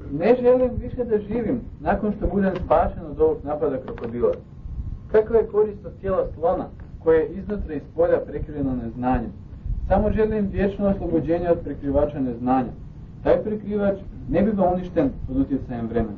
Ne želim više da živim nakon što budem spašen od ovog napada krokodila. Kakva je korist od tijela slona koje je iznutra i spolja prekriveno neznanjem? Samo želim vječno oslobođenje od prekrivača neznanja. Taj prekrivač ne biva uništen pod utjecajem vremena.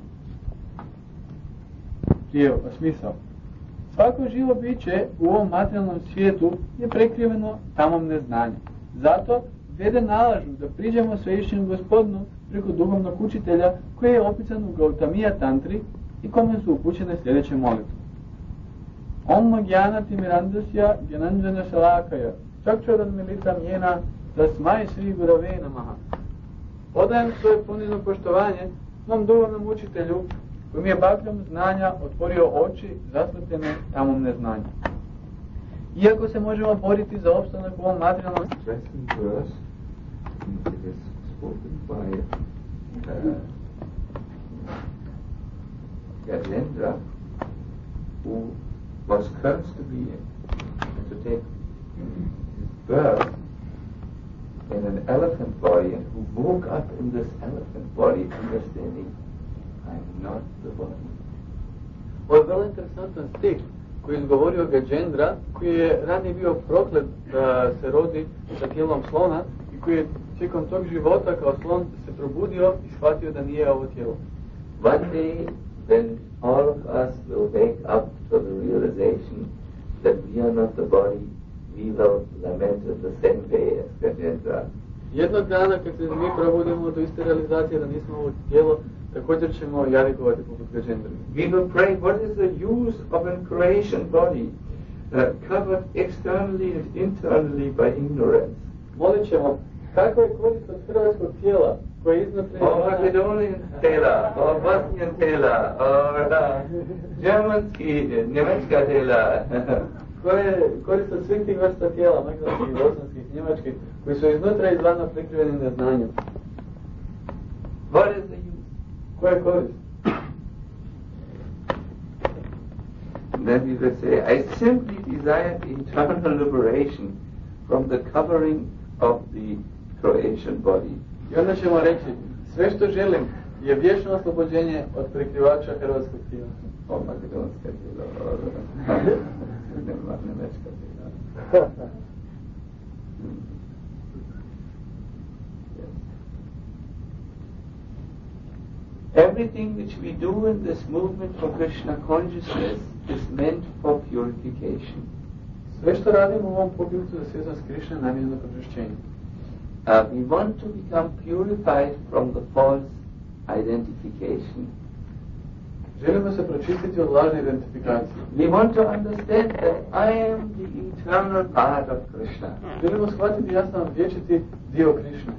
Smisao. Svako živo biće u ovom materijalnom svijetu je prekriveno tamom neznanja. Zato Vede nalažu da priđemo svevišnjem Gospodinu preko duhovnog učitelja koji je opisan u Gautamija Tantri i kome su upućene sljedeće molitve. Om Magyana Timirandasya Gyananjana Shalakaya Čakčaran Militam Jena Tasmai Sri Gurave Namaha. Odajem svoje ponizno poštovanje mom duhovnom učitelju koji mi je bakljom znanja otvorio oči zasvetljene tamom neznanja. Iako se možemo boriti za opstanak u ovom materijalnom Gajendra, who was cursed to be to take his birth in an elephant body and who woke up in this elephant body understanding I'm not the body. Ovo je vrlo interesantan stih koji je izgovorio Gajendra, koji je ranije bio proklet da se rodi sa tijelom slona i koji je tijekom tog života kao slon se probudio i shvatio da nije ovo tijelo. One day when all of us will wake up to the realization that we are not the body, we will lament in the same way as Gajendra. Jednog dana kad se mi probudimo do iste realizacije da nismo ovo tijelo, također ćemo jadikovati poput Gajendra. We will pray, what is the use of a Croatian body covered externally and internally by ignorance? Molit ćemo, kakva je korist od hrvatskog tijela koje je iznutra i Makedonian tela, Bosnian tela, Germanski, Njemačka tela. Koja je korist od svih tih vrsta tijela, makedonskih, bosanskih, njemačkih, koji su iznutra i izvana prekriveni neznanjem? What is the use? Koja je korist? Then we will say, I simply desire internal liberation from the covering of the Croatian body. I onda ćemo reći, sve što želim je vječno oslobođenje od prekrivača hrvatskog tijela. Makedonska tijela, Njemačka tijela. Everything which we do in this movement for Krishna consciousness is meant for purification. Sve što radimo u ovom pokrivcu za svjesnost Krišne namijenjeno za pročišćenje. We want to become purified from the false identification. Želimo se pročistiti od lažne identifikacije. We want to understand that I am the eternal part of Krishna. Želimo shvatiti, ja sam vječiti dio Krišne.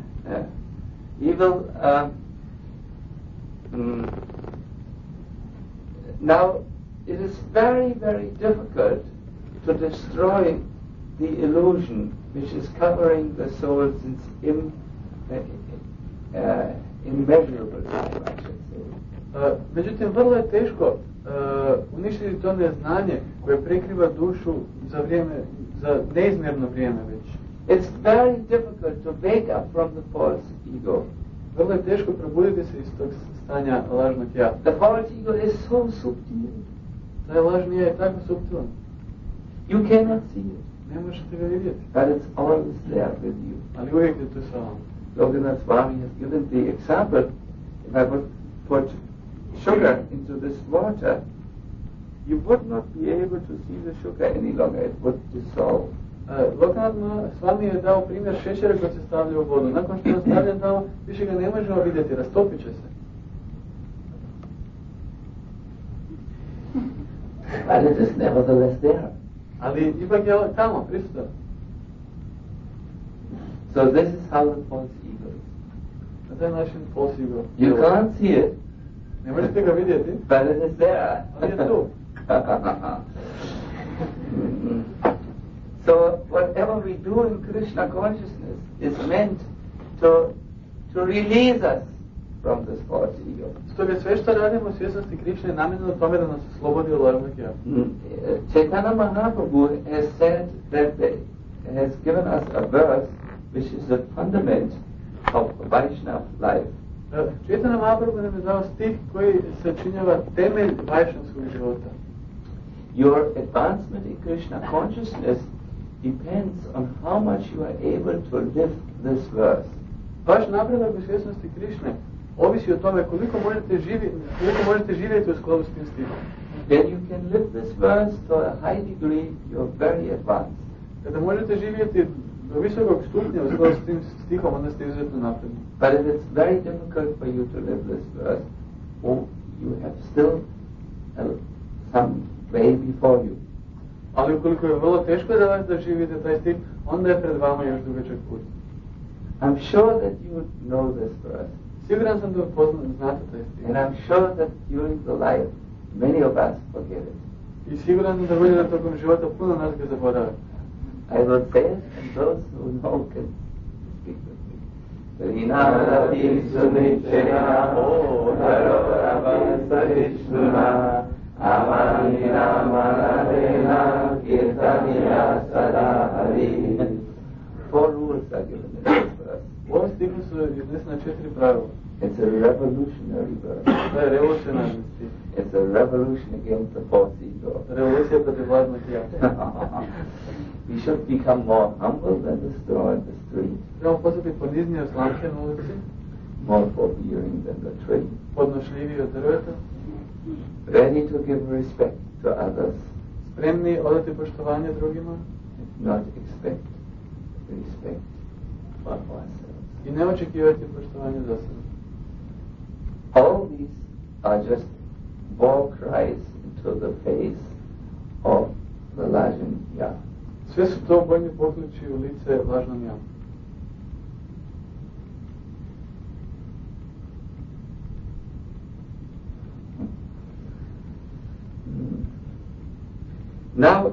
Now, it is very, very difficult to destroy the illusion which is covering the soul since immeasurable time, I should say. Međutim, vrlo je teško uništiti to neznanje koje prekriva dušu za neizmjerno vrijeme već. It's very difficult to wake up from the false ego. Vrlo je teško probuditi se iz tog stanja lažnog ja. The false ego is so subtle. Taj lažni ja je tako suptilan. You cannot see it. Ne možete ga vidjeti. But it's always there with you. Ali uvijek je to sa vama. Lokanath Swami has given the example, if I would put sugar into this water, you would not be able to see the sugar any longer, it would dissolve. Lokanath Swami je dao primjer šećera koji se stavlja u vodu. Nakon što je stavljen tamo, više ga ne možemo vidjeti, rastopit će se. But it is nevertheless there. Ali ipak je tamo, prisutan. So this is how the false ego is. Na taj način false ego. You can't see it. Ne možete ga vidjeti. But it is there. Ali je tu. So whatever we do in Krishna consciousness is meant to release us from this false ego. Stoga sve što radimo u svjesnosti Krišne je namijenjeno tome da nas oslobodi od lažnog ja. Chaitanya Mahaprabhu has said that has given us a verse which is the fundament of Vaishnava life. Chaitanya Mahaprabhu nam je dao stih koji sačinjava temelj vajšnavskog života. Your advancement in Krishna consciousness depends on how much you are able to live this verse. Vaš napredak u svjesnosti Krišne ovisi o tome koliko možete živjeti u skladu s tim stihom. When you can live this verse to a high degree, you're very advanced. Kada možete živjeti do visokog stupnja u skladu s tim stihom, onda ste izuzetno napredni. But if it's very difficult for you to live this verse, you have still some way before you. Ali ukoliko je vrlo teško da živite taj stih, onda je pred vama još dugačak put. I'm sure that you know this verse. Siguran sam da znate taj stih. And I'm sure that during the life, many of us forget it. I siguran sam da bude da tokom života puno nas ga zaborave. I will say it, and those who know can speak with me. Rinati sunichena o naroravan sarishnuna amanina manadena kirtaniya sada hari. 4 rules are given in this verse. U ovom stihu su iznesena 4 pravila. It's a revolutionary verse. To je revolucionarni stih. It's a revolution against the false ego. Revolucija protiv vladnog ja. We should become more humble than the straw in the street, Trebamo postati ponizniji od slamke na ulici, more forbearing than the tree, podnošljiviji od drveta, ready to give respect to others, spremni odati poštovanje drugima not expect respect for ourselves. i ne očekivati poštovanje za sebe. All these are just war cries into the face of the Lajan Ya. Sve su to bojni pokliči u lice lažnom ja. Now,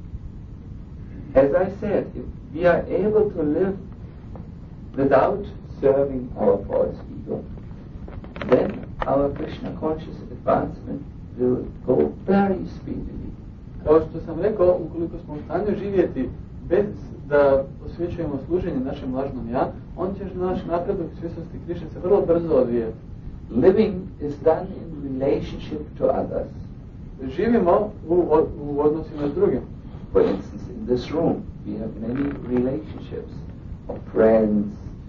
as I said, if we are able to live without serving our false ego, then our Krishna conscious advancement will go very speedily. Kao što sam rekao, ukoliko smo u stanju živjeti bez da posvećujemo služenje našem lažnom ja, on će naš napredak u svjesnosti Krišne se vrlo brzo odvijati. Living is done in relationship to others. Živimo u odnosima s drugim. For instance, in this room, we have many relationships of friends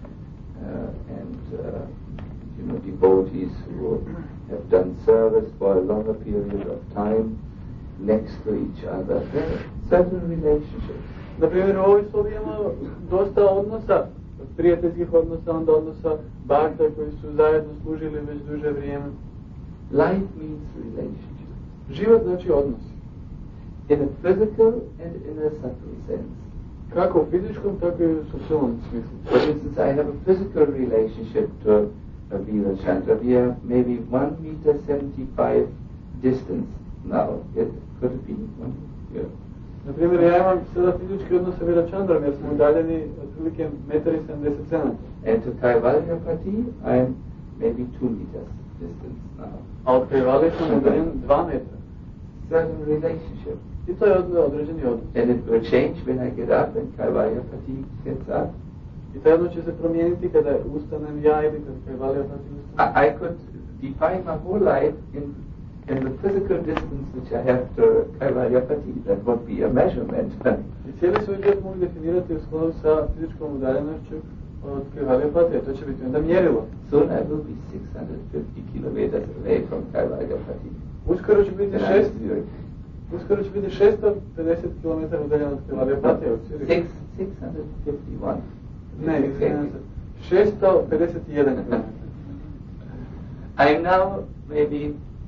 and devotees who have done service for a longer period of time next to each other. There are certain relationships. Na primjer, u ovoj sobi imamo dosta odnosa, prijateljskih odnosa, onda odnosa baka koji su zajedno služili već duže vrijeme. Life means relationship. Život znači odnosi. In a physical and in a subtle sense. Kako u fizičkom, tako i u suptilnom smislu. For instance, I have a physical relationship to Veera Chandra. We are maybe 1.75 meters distance now. Could it be 1 meter? Na primjer, ja imam sada fizički odnos sa Veera Chandrom jer smo udaljeni otprilike 1,70 cm. And to Kaivalyapati, I am maybe 2 meters distance now. A od Kaivalya sam udaljen 2 metra. Certain relationship. I to je određeni odnos. And it will change when I get up and Kaivalyapati gets up. I taj odnos će se promijeniti kada ustanem ja ili kada Kaivalyapati ustane. I could define my whole life in the physical distance which I have to Kaivalyapati. That would be a measurement. I cijeli svoj život mogu definirati u skladu sa fizičkom udaljenošću od Kaivalyapati, a to će biti onda mjerilo. Soon I will be 650 kilometers away from Kaivalyapati. Uskoro će biti 650 km udaljen od Kaivalyapati. 651. Ne, 651 km. I'm now maybe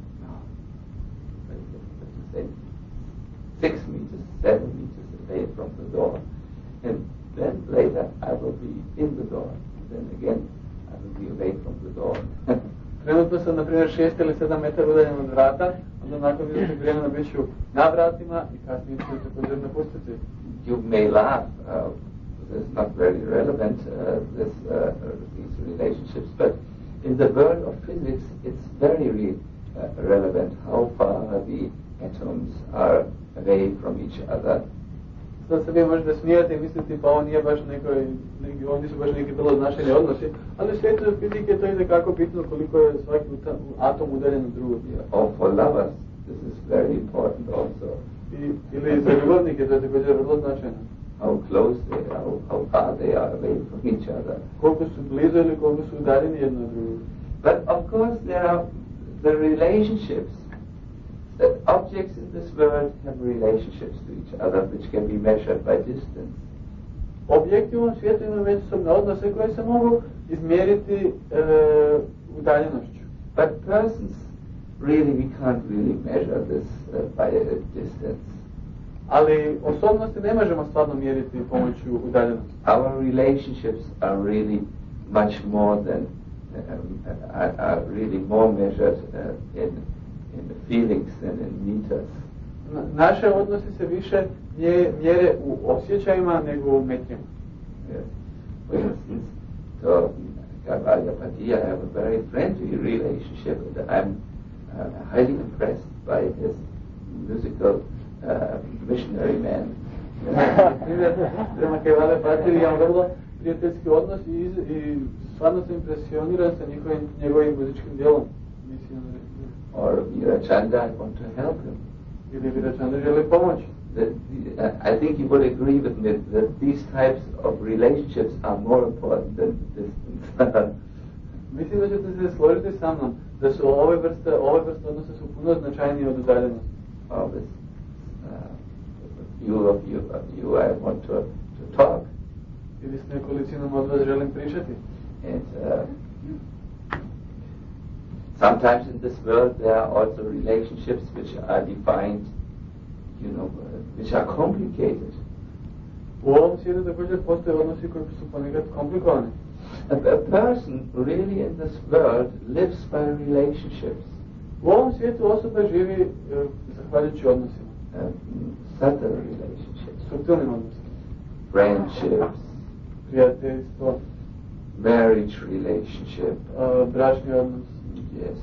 6 meters, 7 meters away from the door. And then later I will be in the door. Then again I will be away from the door. Trenutno sam, na primjer, 6 ili 7 metara udaljen od vrata, onda nakon izvršnog vremena bit ću na vratima i kasnije ću također napustiti. You may laugh, it's not very relevant, these relationships, but in the world of physics it's very relevant how far the atoms are away from each other. Sad se vi možete smijati i misliti pa ovo nije baš ovo nisu baš neki vrlo značajni odnosi, ali u svijetu fizike to ide kako bitno koliko je svaki atom udaljen od drugog. Or for lovers, this is very important also. Ili za ljubavnike to je također vrlo značajno. How close they are, how far they are away from each other. Koliko su blizu ili koliko su udaljeni jedno od drugog. But of course there are the relationships. The objects in this world have relationships to each other which can be measured by distance. Objekti u ovom svijetu imaju međusobne odnose koje se mogu izmjeriti udaljenošću. But persons, really we can't really measure this by a distance. Ali osobnosti ne možemo stvarno mjeriti pomoću udaljenosti. Our relationships are really much more than are really more measured in the feelings than in meters. Naše odnosi se više mjere u osjećajima nego u metrima. Yes. For instance, to Gavalyapati, I have a very friendly relationship. I'm highly impressed by his musical missionary man. Prema Gavalyapati imam vrlo prijateljski odnos i stvarno sam impresioniran sa njegovim muzičkim djelom. Or Virachanda, I want to help him. Ili Virachanda želi pomoći. I think you would agree with me that these types of relationships are more important than distance. Mislim da ćete se složiti sa mnom da su ove vrste odnosa su puno značajnije od udaljenosti. Few of you I want to talk. Ili s nekolicinom od vas želim pričati. And sometimes in this world there are also relationships which are defined, which are complicated. U ovom svijetu također postoje odnosi koji su ponekad komplikovani. A person really in this world lives by relationships. U ovom svijetu osoba živi zahvaljujući odnosima. Subtle relationships. Subtilnim odnosima. Friendships. Prijateljstvo. Marriage relationship. Bračni odnos. Yes.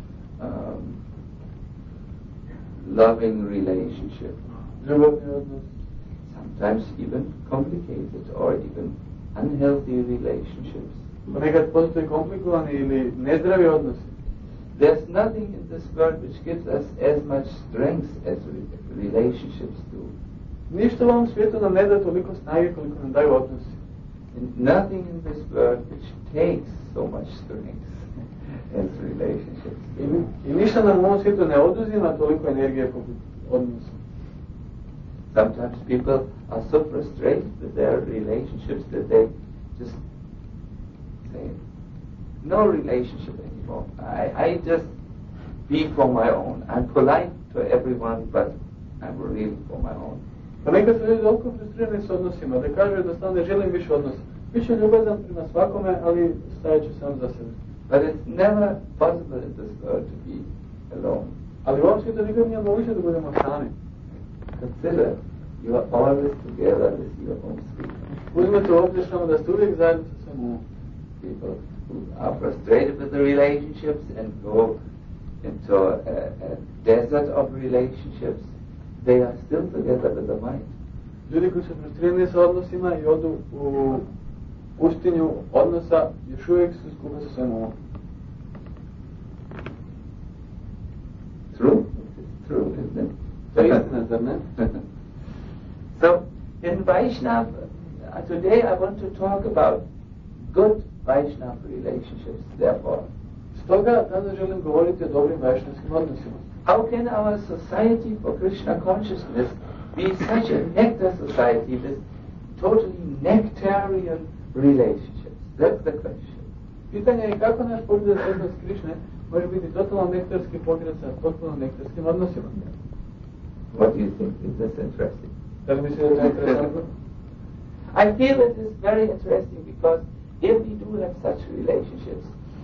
Loving relationship. Ljubavni odnos. Sometimes even complicated or even unhealthy relationships. Ponekad postoje komplikovani ili nezdravi odnosi. There's nothing in this world which gives us as much strength as relationships do. Ništa u ovom svijetu nam ne da toliko snage koliko nam daju odnosi. And nothing in this world which takes so much strength as relationships. I ništa nam u ovom svijetu ne oduzima toliko energije poput odnosa. Sometimes people are so frustrated with their relationships that they just say, no relationship anymore. I just be for my own. I'm polite to everyone, but I'm really for my own. Ponekad su ljudi toliko frustrirani s odnosima da kažu jednostavno ne želim više odnosa. Biću ljubazan prema svakome, ali stajat ću sam za sebe. But it's never possible in this world to be alone. Ali u ovom svijetu nikad nije moguće da budemo sami. Consider you are always together with your own spirit. Uzmete u obzir samo da ste uvijek zajedno sa svojim umom. People who are frustrated with the relationships and go into a desert of relationships, they are still together with the mind. Ljudi koji su frustrirani sa odnosima i odu u pustinju odnosa, još uvijek su skupa sa svojim umom. True? True, isn't it? To je istina, zar ne? So, in Vaishnava, today I want to talk about good Vaishnava relationships, therefore. Stoga danas želim govoriti o dobrim vajšnavskim odnosima. How can our society for Krishna consciousness be such a nectar society with totally nectarian relationships? That's the question. Pitanje je kako naš pogled na odnos Krišne može biti totalno nektarski pokret sa totalno nektarskim odnosima. What do you think? Is this interesting? Da li mislite da je interesantno? I feel it is very interesting because if we do have such relationships,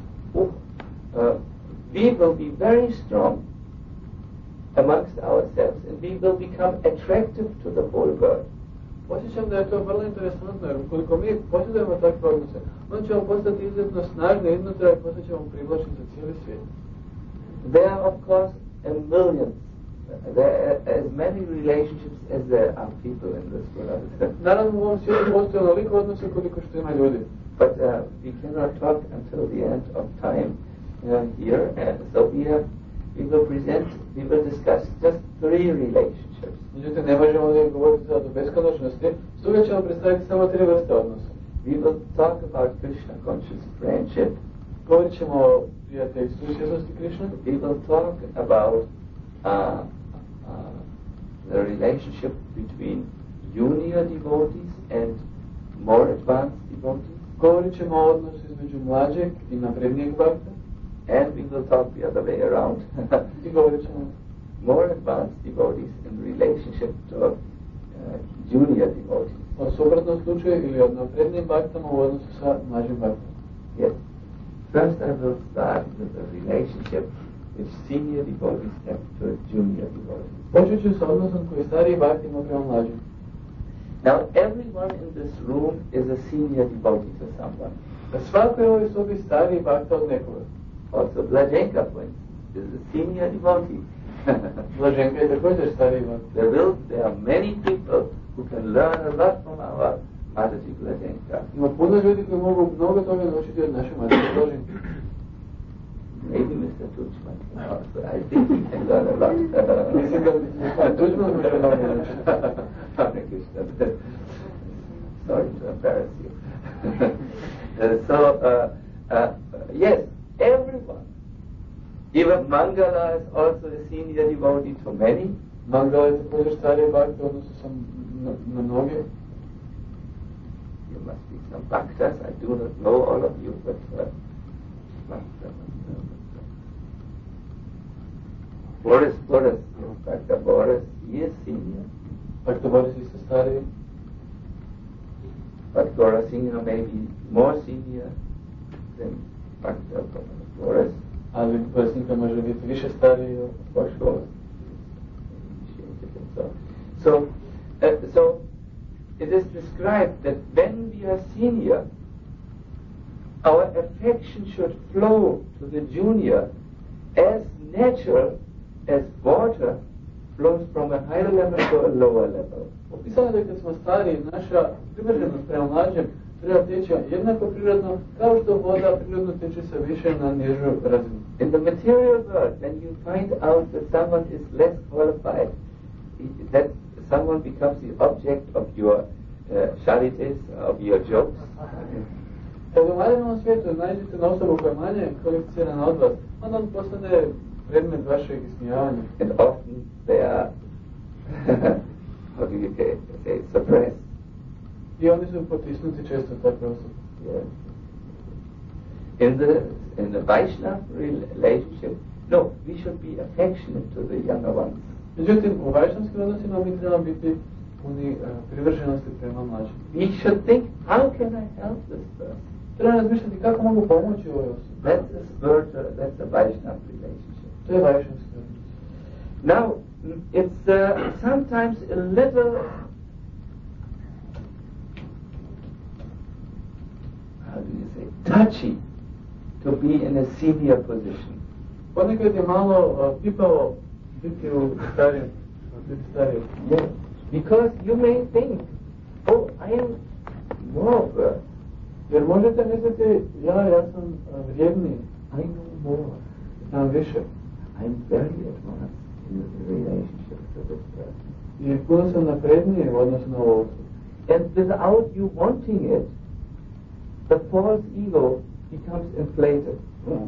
we will be very strong amongst ourselves and we will become attractive to the whole world. Osjećam da je to vrlo interesantno, jer ukoliko mi posjedujemo takve odnose, onda ćemo postati izuzetno snažni iznutra i postat ćemo privlačni za cijeli svijet. There are of course a million There are as many relationships as there are people in this world. Naravno, u ovom svijetu postoje onoliko odnosa koliko što ima ljudi. But we cannot talk until the end of time here, and so we will discuss just 3 relationships. Međutim, ne možemo ovdje govoriti sad o beskonačnosti, stoga ćemo predstaviti samo 3 vrste odnosa. We will talk about Krishna conscious friendship. Govorit ćemo o prijateljstvu i svjesnosti Krishna. We will talk about the relationship between junior devotees and more advanced devotees. Govorit ćemo o odnosu između mlađeg i naprednijeg bhakta. And we will talk the other way around. I govorit ćemo more advanced devotees in relationship to junior devotees. O suprotnom slučaju ili od naprednijim bhaktama u odnosu sa mlađim bhaktom. Yes. First I will start with the relationship which senior devotees have to junior devotees. Počet ću sa odnosom koji stariji bhakti ima prema mlađim. Now everyone in this room is a senior devotee to someone. Svako je u ovoj sobi stariji bhakta od nekoga. Also Blaženka, for instance, is a senior devotee. Blaženka je također stariji bhakta. There are many people who can learn a lot from our Mataji Blaženka. Ima puno ljudi koji mogu mnogo toga naučiti od naše Mataji Blaženke. Maybe Mr. Tujman also. I think he can learn a lot. Mislim da Tujman može mnogo naučiti. Hare Krishna. Sorry to embarrass you. Yes, everyone. Even Mangala is also a senior devotee to many. Mangala je također stariji bhakta u odnosu sa mnoge. You must be some bhaktas. I do not know all of you, but Boris, Bhakta Boris, he is senior. Bhakta Boris is stariji. But Gaurasingha may be more senior than Bhakta Boris. Ali Gaurasingha može biti više stariji od For sure. So it is described that when we are senior, our affection should flow to the junior as natural as water flows from a higher level to a lower level. Opisano da kad smo stariji, naša privrženost prema mlađem treba teći jednako prirodno kao što voda prirodno teče sa više na nižu razinu. In the material world, when you find out that someone is less qualified, that someone becomes the object of your charities, of your jokes. Kad u materijalnom svijetu nađete na osobu koja je manje kvalificirana od vas, onda on postane predmet vašeg ismijavanja. And often they are, how do you say, suppressed. I oni su potisnuti često takve osobe. Yes. In the Vaishnava relationship, no, we should be affectionate to the younger ones. Međutim, u vajšnavskim odnosima mi trebamo biti puni privrženosti prema mlađim. We should think, how can I help this person? Treba razmišljati kako mogu pomoći ovoj osobi. That's a Vaishnava relationship. To je vajšnavski odnos. Now, it's sometimes a little touchy to be in a senior position. Ponekad je malo pipavo biti u starijem. Yes, because you may think, oh, I am more. Jer možete misliti, ja sam vrijedniji. I know more. Znam više. I'm very advanced in the relationship to this person. I puno sam napredniji u odnosu na ovo. And without you wanting it, the false ego becomes inflated.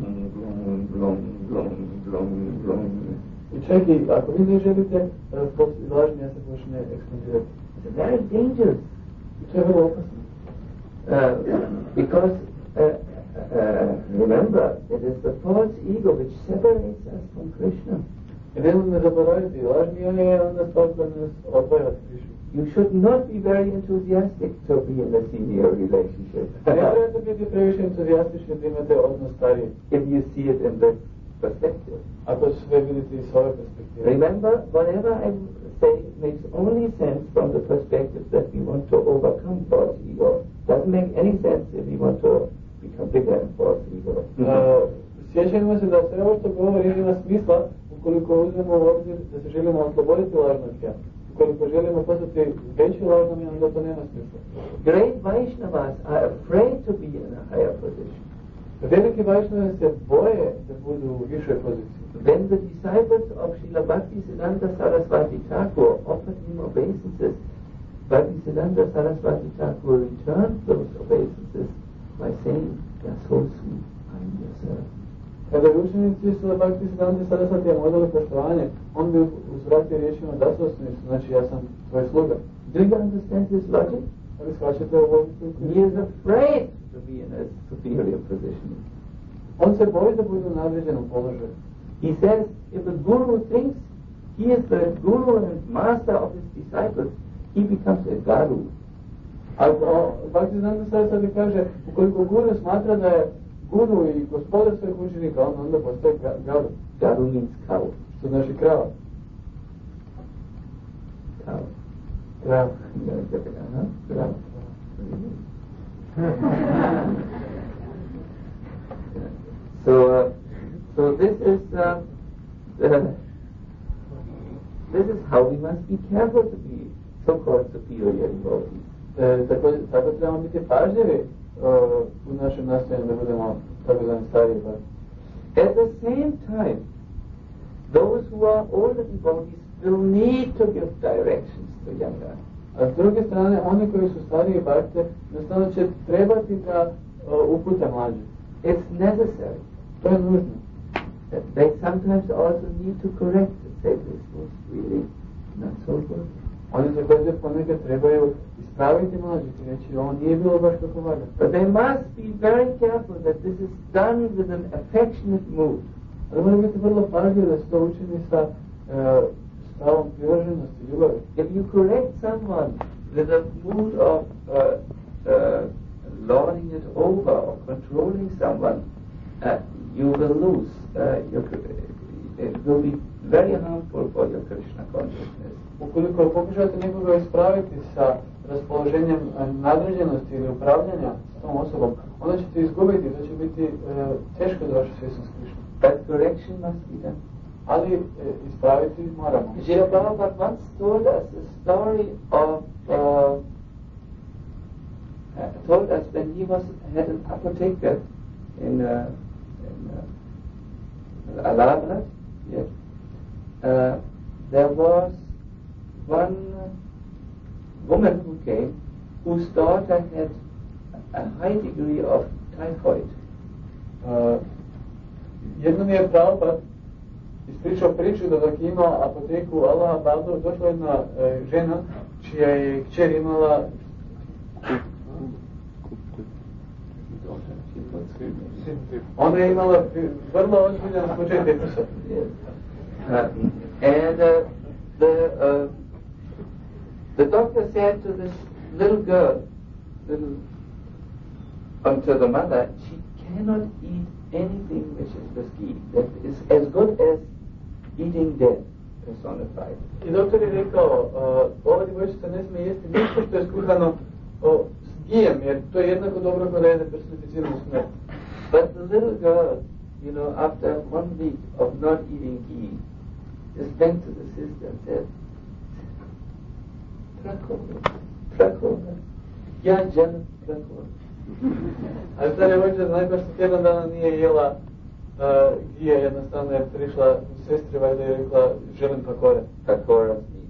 I čak i ako vi ne želite, lažni ja se počne ekspandirati. It's very dangerous. I to je vrlo opasno. Because remember, it is the false ego which separates us from Krishna. I nemojmo zaboraviti, lažni ja je onda stvar koja nas odvaja od Krishna. You should not be very enthusiastic to be in a senior relationship. Ne trebate biti previše entuzijastični da imate odnos stariji. If you see it in this perspective. Ako sve vidite iz ove perspektive. Remember, whatever I say makes only sense from the perspective that we want to overcome false ego. Doesn't make any sense if we want to become bigger in false ego. Sjećajmo se da sve ovo što govori ima smisla u ukoliko uzmemo u obzir da se želimo osloboditi lažnog ja, ukoliko želimo postati veći lažnom ja, onda to nema smisla. Great Vaishnavas are afraid to be in a higher position. Veliki Vaishnave se boje da budu u višoj poziciji. When the disciples of Srila Bhaktisiddhanta Saraswati Thakur offered him obeisances, Bhaktisiddhanta Saraswati Thakur returned those obeisances by saying, "They are so sweet, I am your servant." Kada bi učenici Srila Bhaktisiddhanta Saraswati modali poštovanje, on bi uzvratio riječima dasosnicu, znači ja sam tvoj sluga. Do you understand this logic? Ali shvaćate ovo? He is afraid to be in a superior position. On se boji da bude u nadređenom položaju. He says, if the guru thinks he is the guru and master of his disciples, he becomes a garu. Ako Bhaktisiddhanta Saraswati kaže, ukoliko guru smatra da je guru i gospodar svojih učenika, on onda postaje garu. Garu means cow. Što znači krava. Cow. Krava. Krava. So this is how we must be careful to be so-called superior devotees. Tako trebamo biti pažljivi u našem nastojanju da budemo tako zvani stariji bhakti. At the same time, those who are older devotees will need to give directions to younger. A s druge strane, oni koji su stariji bhakte, jednostavno će trebati da upute mlađe. It's necessary. To je nužno. They sometimes also need to correct and say this was really not so good. Oni također ponekad trebaju ispraviti mlađe i reći ovo nije bilo baš kako valja. But they must be very careful that this is done with an affectionate mood. Ali moraju biti vrlo pažljivi da se to učini sa stavom privrženosti, ljubavi. If you correct someone with a mood of lording it over or controlling someone, you will lose. It will be very harmful for your Krishna consciousness. Ukoliko pokušate nekoga ispraviti sa raspoloženjem nadređenosti ili upravljanja s tom osobom, onda ćete izgubiti, to će biti teško za vašu svjesnost Krishna. But correction must be done. Ali ispraviti moramo. Srila Prabhupada once told us a story of told us when he had an apotheker in Allahabad. Yes. There was one woman who came whose daughter had a high degree of typhoid. Jednom je Prabhupada ispričao priču da dok je imao apoteku u Allahabadu, došla jedna žena čija je kćer imala ona je imala vrlo ozbiljan slučaj tifusa. And the doctor said to this little girl, to the mother, she cannot eat anything which is risky. That is as good as eating dead personified. I doktor je rekao, ova djevojčica ne smije jesti ništa što je skuhano s gijem, jer to je jednako dobro kao da jede personificiranu smrt. But the little girl, you know, after 1 week of not eating ghee, just went to the sister and said, Prakona, ja želim Prakona. Ali ta djevojčica najbaš što tjedan dana nije jela gije, jednostavno je prišla sestri valjda i rekla želim pakore. Pakora means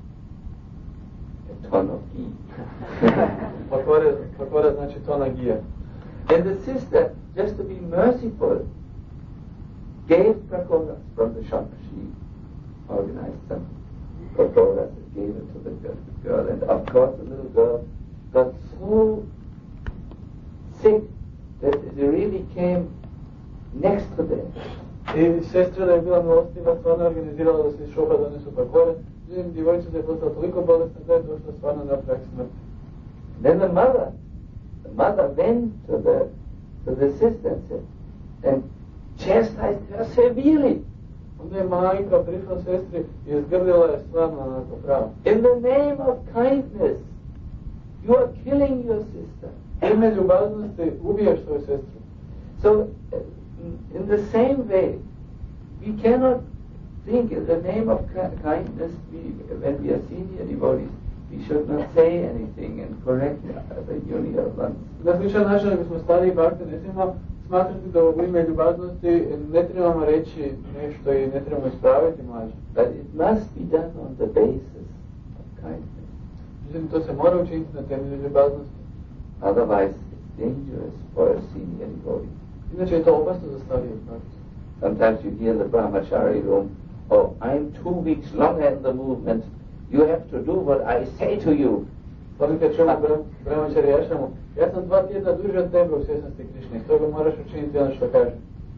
a ton of ghee. Pakora znači tona gije. And the sister, just to be merciful, gave pakoras from the shop. She organized some pakoras and gave it to the girl. And of course the little girl got so sick that it really came next to them. I sestra da je bila milostiva, stvarno organizirala da se iz šopa donesu pakore. Međutim, djevojčica je postala toliko bolesna da je došla stvarno na prag smrti. Then the mother went to the sister and chastised her severely. Onda je majka prišla sestri i izgrlila je stvarno onako pravo. In the name of kindness, you are killing your sister. Ime ljubaznosti ubijaš svoju sestru. So, in the same way, we cannot think in the name of kindness, when we are senior devotees, we should not say anything and correct the junior ones. Na sličan način, ako smo stariji bhakti, ne smijemo smatrati da u ime ljubaznosti ne trebamo reći nešto i ne trebamo ispraviti mlađe. But it must be done on the basis of kindness. Međutim, to se mora učiniti na temelju ljubaznosti. Otherwise, it's dangerous for a senior devotee. Inače je to opasno za starije bhakti. Sometimes you hear the brahmachari room, oh, I'm 2 weeks longer in the movement, you have to do what I say to you. Ponekad čujemo brahmachari ašramu, ja sam 2 tjedna duže od tebe u svjesnosti Krišne, iz toga moraš učiniti ono što kaže.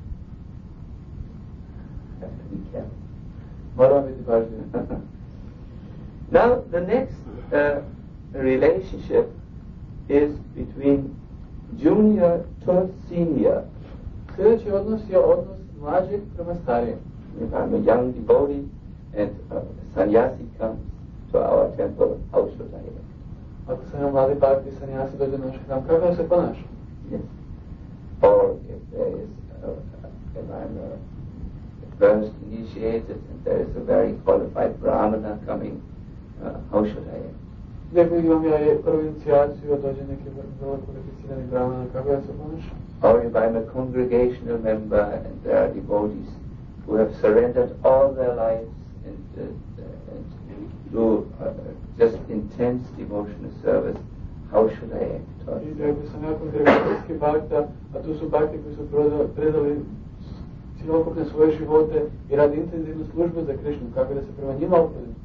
Moramo biti pažljivi. Now, the next relationship is between junior to senior. Sljedeći odnos je odnos mlađeg prema starijem. If I'm a young devotee and a sannyasi comes to our temple, how should I act? Ako sam ja mladi bhakti, sannyasi dođe na naš hram, kako se ponaša? Yes. Or if there is, if I'm first initiated and there is a very qualified brahmana coming, how should I act? Lijepo imam ja prvu inicijaciju, dođe neki vrlo kvalificirani brahmana, kako ja se ponašam? Or if I'm a congregational member and there are devotees who have surrendered all their lives and do just intense devotional service, how should I act? I ako sam ja kongregacijski bhakta, a tu su bhakti koji su predali cjelokupne svoje živote i radi intenzivnu službu za Krišnu, kako da se prema njima opodim?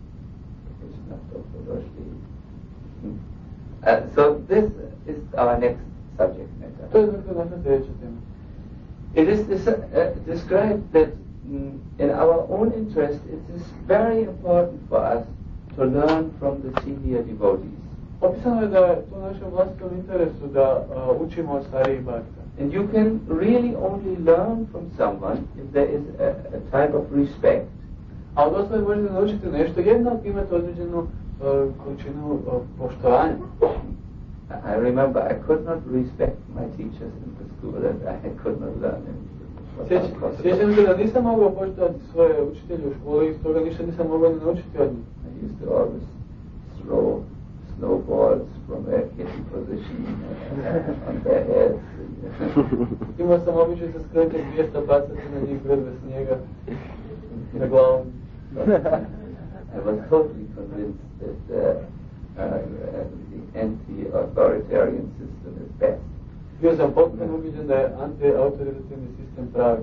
So this is our next subject matter. To je dakle naša sljedeća tema. It is described that in our own interest it is very important for us to learn from the senior devotees. Opisano je da je to u našem vlastitom interesu da učimo od starijih bhakta. And you can really only learn from someone if there is a type of respect. A od osobe možete naučiti nešto jedno ako imate određenu količinu poštovanja. I remember I could not respect my teachers in the school and I could not learn anything. Sjećam se da nisam mogao poštovati svoje učitelje u školi i stoga ništa nisam mogao ni naučiti od njih. I used to always throw snowballs from a hitting position on their heads. Imao sam običaj sa skretom 200 bacati na njih bez snijega na glavom. I was totally convinced that the anti-authoritarian system is best. Bio sam potpuno ubiđen da je anti-autoritativni sistem pravi.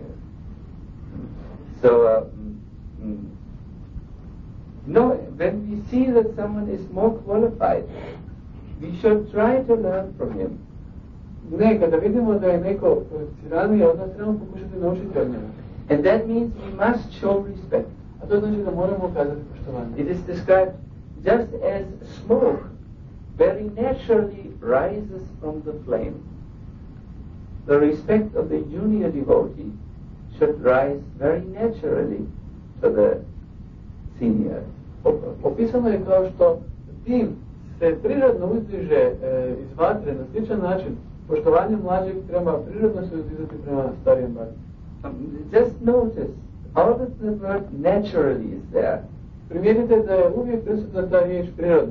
So, when we see that someone is more qualified, we should try to learn from him. Ne, kada vidimo da je neko kvalificiraniji, onda trebamo pokušati naučiti od njega. And that means we must show respect. A to znači da moramo ukazati poštovanje. It is described just as smoke very naturally rises from the flame. The respect of the junior devotee should rise very naturally to the senior. Opisano je kao što dim se prirodno uzdiže iz vatre na sličan način. Poštovanje mlađeg treba prirodno se uzdizati prema starijem bhakti. Just notice, always the word naturally is there. Primijetite da je uvijek prisutna ta riječ prirodno.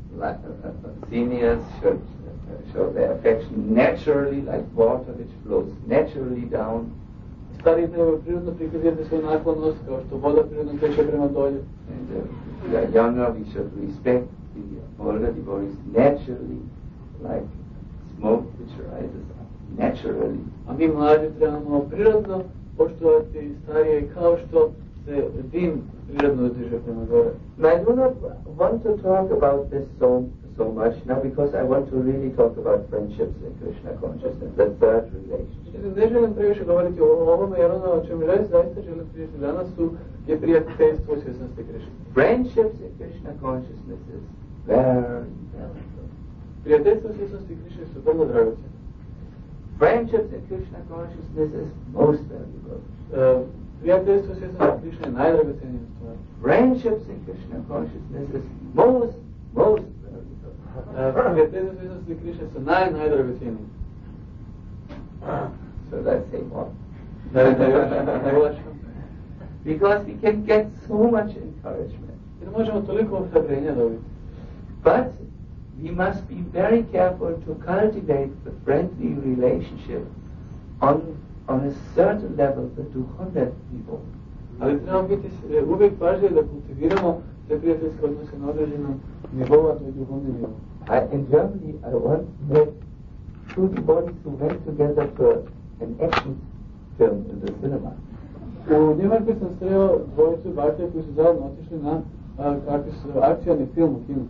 Seniors should show their affection naturally, like water which flows naturally down. Stariji trebaju prirodno prikazati svoj naklonost kao što voda prirodno teče prema dolje. And we are younger, we should respect the older devotees naturally, like smoke which rises up naturally. A mi mlađi trebamo prirodno poštovati starije kao što se dim prirodno uzdiže prema gore. I do not want to talk about this so much now because I want to really talk about friendships in Krishna consciousness, the third relationship. Ne želim previše govoriti o ovome jer ono o čemu zaista želim pričati danas je prijateljstvo u svjesnosti Krishna. Friendships in Krishna consciousness is very valuable. Prijateljstvo u svjesnosti Krishna su vrlo dragocjene. Friendships in Krishna consciousness is most valuable. Prijateljstvo u svjesnosti Krishna je najdragocenija stvar. Friendships in Krishna consciousness is most valuable. Prijateljstvo u svjesnosti Krishna su najdragocijeniji. So let's say more. because we can get so much encouragement. Jer možemo toliko ohrabrenja dobiti. But we must be very careful to cultivate the friendly relationship on a certain level, the duhovnet niveau. Ali trebamo biti uvijek pažljivi da kultiviramo te prijateljske odnose na određenom nivou, a to je duhovni nivo. In Germany, I once met two devotees who went together to an action film in the cinema. U Njemačkoj sam sreo dvojicu baklja koji su zajedno otišli na kakvi su akcijani film u kinu.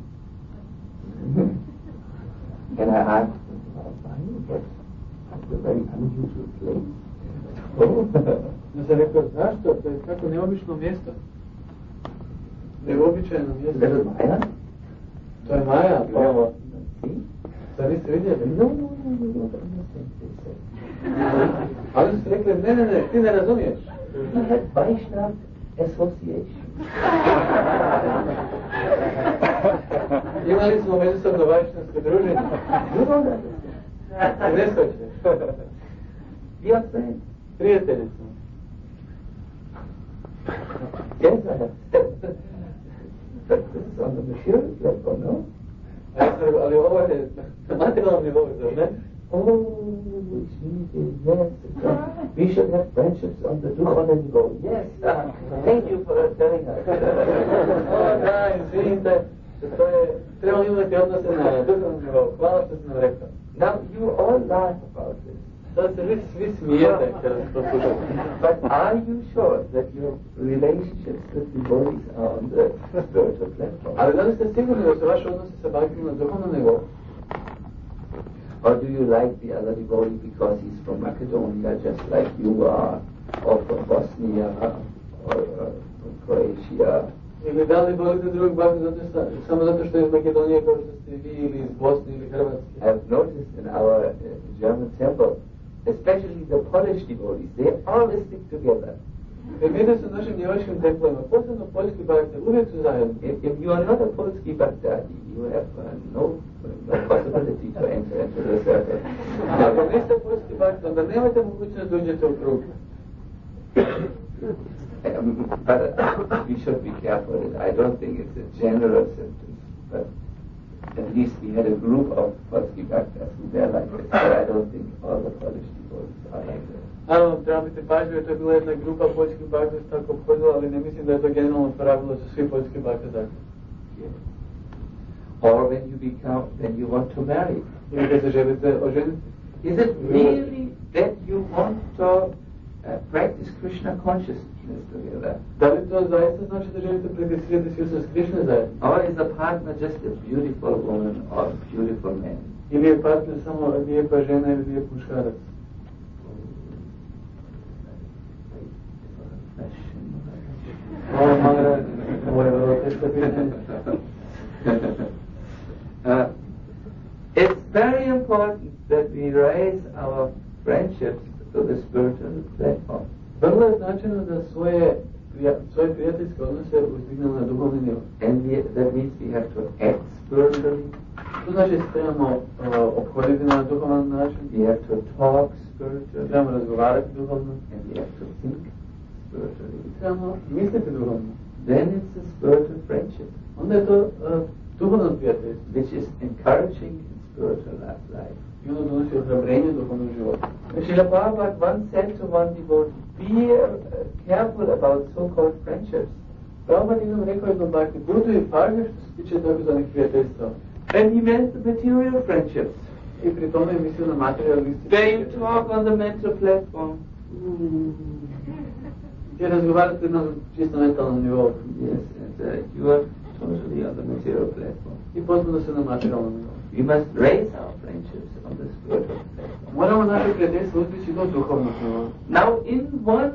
And I asked them, why you get a very unusual place? Ja sam rekao, zašto? To je kako neobično mjesto. Neobičajno mjesto. Is that Maya? To je Maja, pravo. See? Sad niste vidjeli? No, Ali su rekli, ne, ti ne razumiješ. We had Vaishnav Association. Imali smo međusobno vajšnavsko druženje. You don't understand. Ne shvaćaš. We are friends. Prijatelji smo. Yes, I have. But this is on the material level, no? A ja sam rekao, ali ovo je na materijalnom nivou, zar ne? Oh, which means yes. We should have friendships on the duhovne niveau. Yes. Thank you for telling us. Da, izvinite. To je, trebamo imati odnose na duhovnom nivou. Hvala što sam nam rekao. Now, you all laugh about this. Sad se vi svi smijete kada se to slušate. But are you sure that your relationships with devotees are on the spiritual platform? Ali da li ste sigurni da su vaši odnosi sa Bhaktima na duhovnom nivou? Or do you like the other devotee because he's from Macedonia, just like you are, or from Bosnia, or from Croatia? Ili da li volite drugog Bhaktima samo zato što je iz Makedonije kao što ste vi, ili iz Bosne ili Hrvatske? I've noticed in our German temple, especially the Polish devotees, they always stick together. Vidio sam u našim njemačkim templima, posebno poljski bhakti, uvijek su zajedno. If you are not a Polski Bhaktadi, you have no possibility to enter into the circle. Ako niste poljski bhakti, onda nemate mogućnost da uđete u krug. But we should be careful. I don't think it's a general symptom, but at least we had a group of Polski Bhaktas who were like this, but I don't think all the Polish devotees are like this. Naravno, treba biti pažljivi, to je bila jedna grupa poljskih bhakta se tako obhodila, ali ne mislim da je to generalno pravilo za svi poljski bhakta tako. Or when you want to marry. Ili kad se želite oženiti. Is it really that you want to practice Krishna consciousness together? Da li to zaista znači da želite prakticirati svjesnost Krišne zajedno? Or is the partner just a beautiful woman or a beautiful man? Ili je partner samo lijepa žena ili lijep muškarac? It's very important that we raise our friendships to the spiritual platform. Vrlo je značajno da svoje prijateljske odnose uzdignemo na duhovni nivo. And that means we have to act spiritually. To znači da trebamo obhoditi na duhovan način. We have to talk spiritually. Trebamo razgovarati duhovno. And we have to think spiritually. Trebamo misliti duhovno. Then it's a spiritual friendship. Onda je to duhovno prijateljstvo. Which is encouraging in spiritual life. I ono donosi ohrabrenje duhovnog života. Srila Prabhupada once said to one devotee, be careful about so-called friendships. Prabhupada jednom rekao jednom bhakti, buduj pažljiv što se tiče takozvanih prijateljstva. And he meant the material friendships. I pri tome je mislio na materialističke. Where you talk on the mental platform. Gdje razgovarate na čisto mentalnom nivou. Yes, and you are totally on the material platform. I potpuno se na materijalnom nivou. We must raise our friendships on the spiritual platform. Moramo naše prijateljstvo uzdići do duhovnog nivoa. Now, in one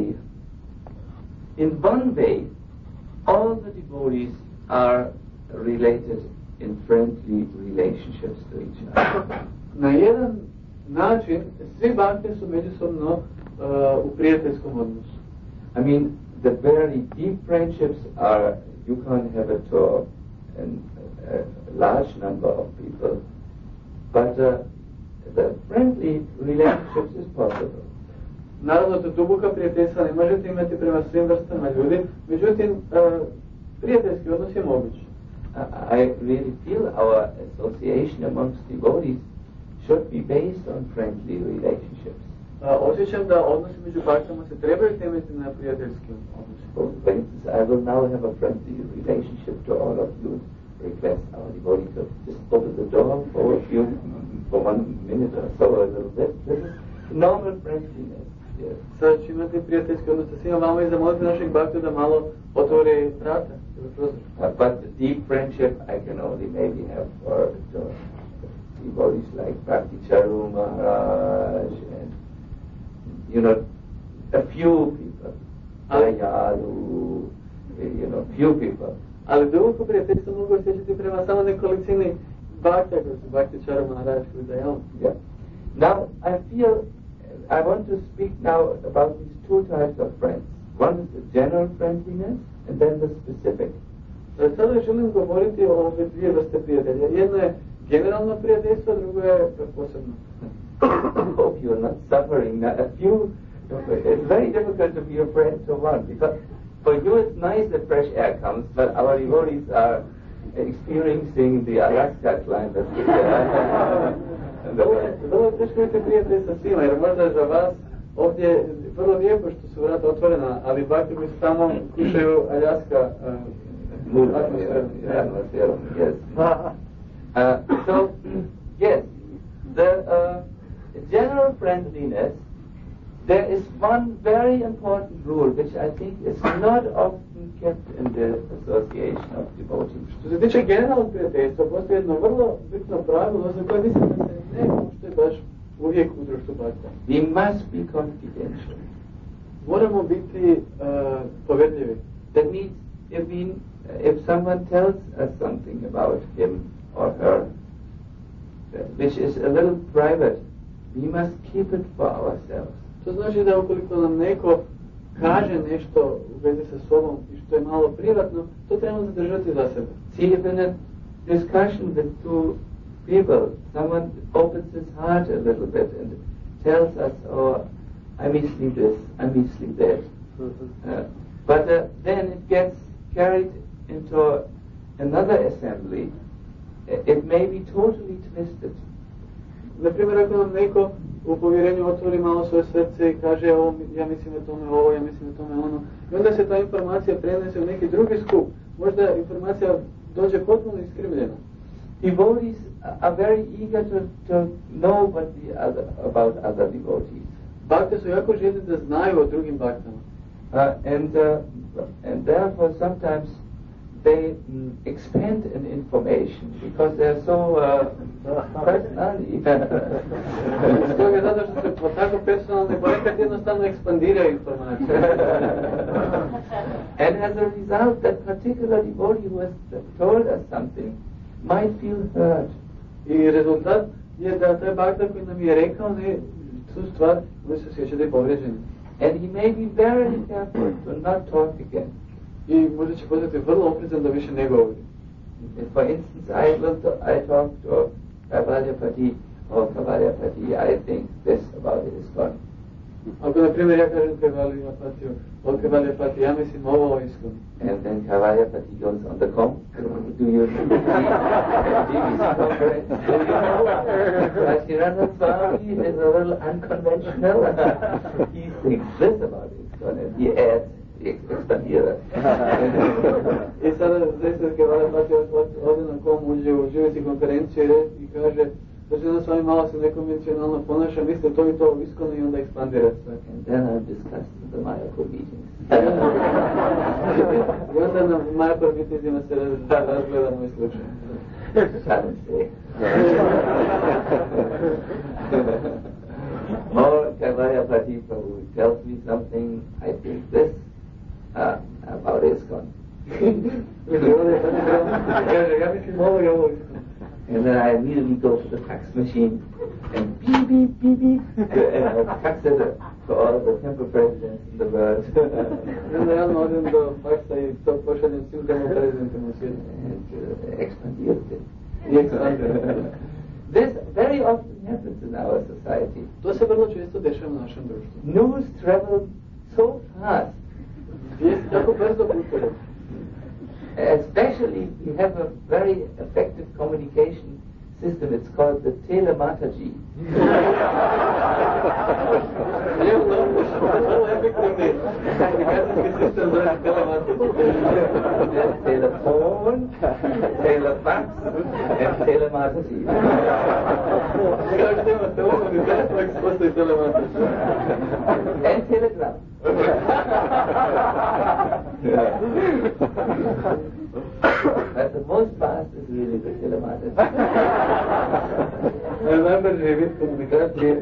way, all the devotees are related in friendly relationships to each other. Na jedan način, svi bhakti su međusobno u prijateljskom odnosu. I mean, the very deep friendships are, you can't have it to a large number of people, but the friendly relationships is possible. Naravno, da duboka prijateljstva ne možete imati prema svim vrstama ljudi, međutim, prijateljski odnos je moguć. I really feel our association amongst devotees should be based on friendly relationships. Osjećam da odnosi među baktama se trebaju temeljiti na prijateljskim odnosima. For instance, I will now have a friendly relationship to all of you. Request our devotees to just open the door for 1 minute or so, a little bit. This is normal friendliness. Yes. Sad ću imati prijateljski odnos sa svima vama i zamoliti naših bakta da malo otvore vrata. But deep friendship I can only maybe have for devotees like Bhakti Charu Maharaj and, you know, a few people. Ayalu, you know, few people. Ali duboko prijateljstvo mogu osjećati prema samo nekolicini bakta koji su Bhakti Charu Maharaj koji da je on. Yeah. Now I feel I want to speak now about these two types of friends. One is the general friendliness and then the specific. Sada želim govoriti o ove dvije vrste prijatelja. Jedno je generalno prijateljstvo, drugo je posebno. Hope you are not suffering. It's very difficult to be a friend to one because for you it's nice that fresh air comes, but our devotees are experiencing the Alaska climate. Vrlo je teško biti prijatelj sa svima, jer možda je za vas ovdje vrlo lijepo što su vrata otvorena, ali bakti koji su tamo kušaju Aljaska atmosferom. Yes. So, yes, the general friendliness, there is one very important rule which I think is not often kept in the association of devotees. Što se tiče generalnog prijateljstva, postoji jedno vrlo bitno pravilo za koje mislim da se ne poštuje baš uvijek u društvu bakta. We must be confidential. Moramo biti povjerljivi. That means if someone tells us something about him or her, which is a little private, we must keep it for ourselves. To znači da ukoliko nam neko kaže nešto u vezi sa sobom i što je malo privatno, to trebamo zadržati za sebe. See, if in a discussion with two people, someone opens his heart a little bit and tells us, oh, I misli this, I misli that. But then it gets carried into another assembly. It may be totally twisted. Na primjer, ako nam neko u povjerenju otvori malo svoje srce i kaže ovo, ja mislim o tome ovo, ja mislim o tome ono, i onda se ta informacija prenese u neki drugi skup, možda informacija dođe potpuno iskrivljena. Devotees are very eager to know about other devotees. Bakte su jako željni da znaju o drugim baktama. And therefore sometimes they expand in information because they are so personally. Stoga zato što se tako personalni, ponekad jednostavno ekspandiraju informacije. And as a result, that particular devotee who has told us something might feel hurt. I rezultat je da taj bakta koji nam je rekao tu stvar, koji se osjećaju povrijeđeni. And he may be very careful to not talk again. I možda će postati vrlo oprezan da više ne govori. For instance, I talked to Kavalyapati, I think this about it is gone. Ako na primjer ja kažem Kavalyapati, ja mislim ovo iskon. And then Kavalyapati goes on the com. Do you know? Ashirana Swami is a little unconventional. He thinks this about it, and he adds expandira. I sada zaista Kavalyapati ode na kom uđe u živjeti konferenciju i kaže Ashirana Swami malo se nekonvencionalno ponaša, misle to i to iskon i onda ekspandira sve. And then I discussed the Mayapur meetings. I onda na Mayapur meetingsima se razgleda moj slučaj. Or Kavalyapati who tells me something, I think this about ISKCON. And then I immediately go to the fax machine and beep, beep, beep, beep, and I fax it to all the temple presidents in the world. And expanded it. This very often happens in our society. To se vrlo često dešava u našem društvu. News fast. Tako brzo putuje. Especially, we have a very effective communication system. It's called the telemataji. There's telephone, telefax, and telemataji. And telegram. But the most fast is really the telemataji. I remember reading communication.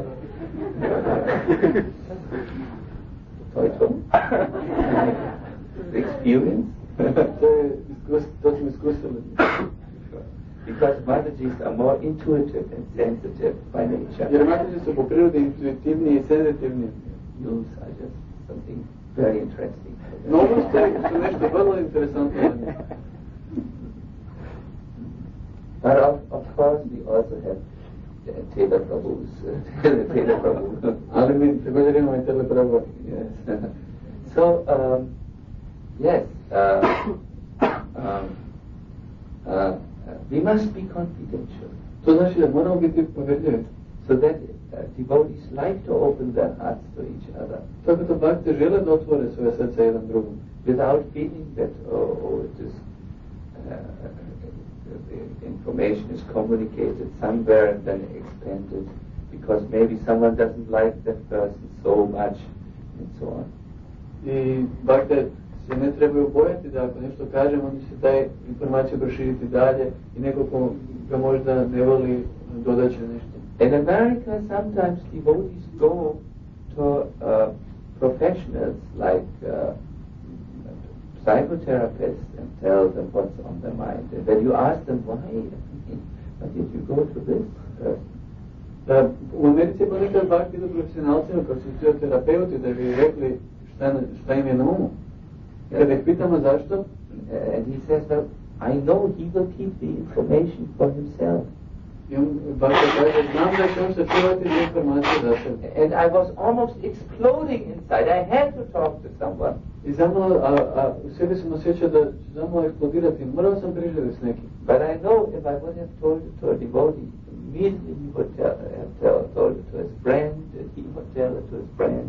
Experience. Because Matajis are more intuitive and sensitive by nature. Jer Mataji su po prirodi intuitivniji I senzitivni. News are just something very interesting. Novosti su nešto vrlo interesantno. But of course we also have Taylor Prabhu's. Taylor Prabhu. Ali mi također imamo I Taylor Prabhu. Yes. So, yes, we must be confidential. To znači da moramo biti povjerljivi. So that devotees like to open their hearts to each other. Tako da bhakti žele da otvore svoje srce jedan drugom. Without feeling that, it is, the information is communicated somewhere and then expanded because maybe someone doesn't like that person so much and so on. I bhakti se ne trebaju bojati da ako nešto kažemo, onda će taj informacija proširiti dalje I neko ko ga možda ne voli dodat će nešto. In America, sometimes devotees go to professionals like psychotherapists and tell them what's on their mind. And when you ask them why did you go to this person? U Americi ponekad bhakti idu profesionalcima kao su psihoterapeuti da bi rekli šta im je na umu. Kada ih pitamo zašto? And he says, well, I know he will keep the information for himself. I on bhakti kaže, znam da će on sačuvati te informacije za sebe. And I was almost exploding inside. I had to talk to someone. I zamalo, u sebi sam osjećao da ću zamalo eksplodirati. Morao sam priživjeti s nekim. But I know if I would have told it to a devotee, immediately he would told it to his friend, and he would tell it to his friend.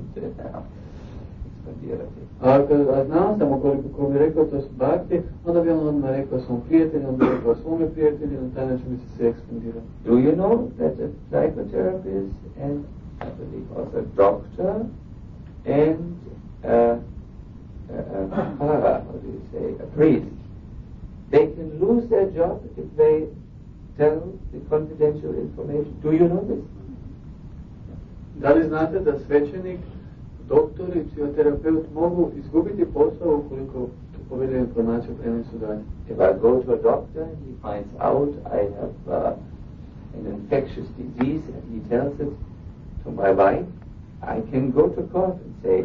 A znao sam ukoliko ko bi rekao to s bhakti, onda bi on odmah rekao svom prijatelju, onda bi rekao svome prijatelju, na taj način bi se ekspandirao. Do you know that a psychotherapist and I believe also a doctor and how do you say, a priest, they can lose their job if they tell the confidential information. Do you know this? Da li znate da svećenik, doktor I psihoterapeut mogu izgubiti posao ukoliko tu povedu informaciju prenesu dalje? If I go to a doctor and he finds out I have an infectious disease and he tells it to my wife, I can go to court and say,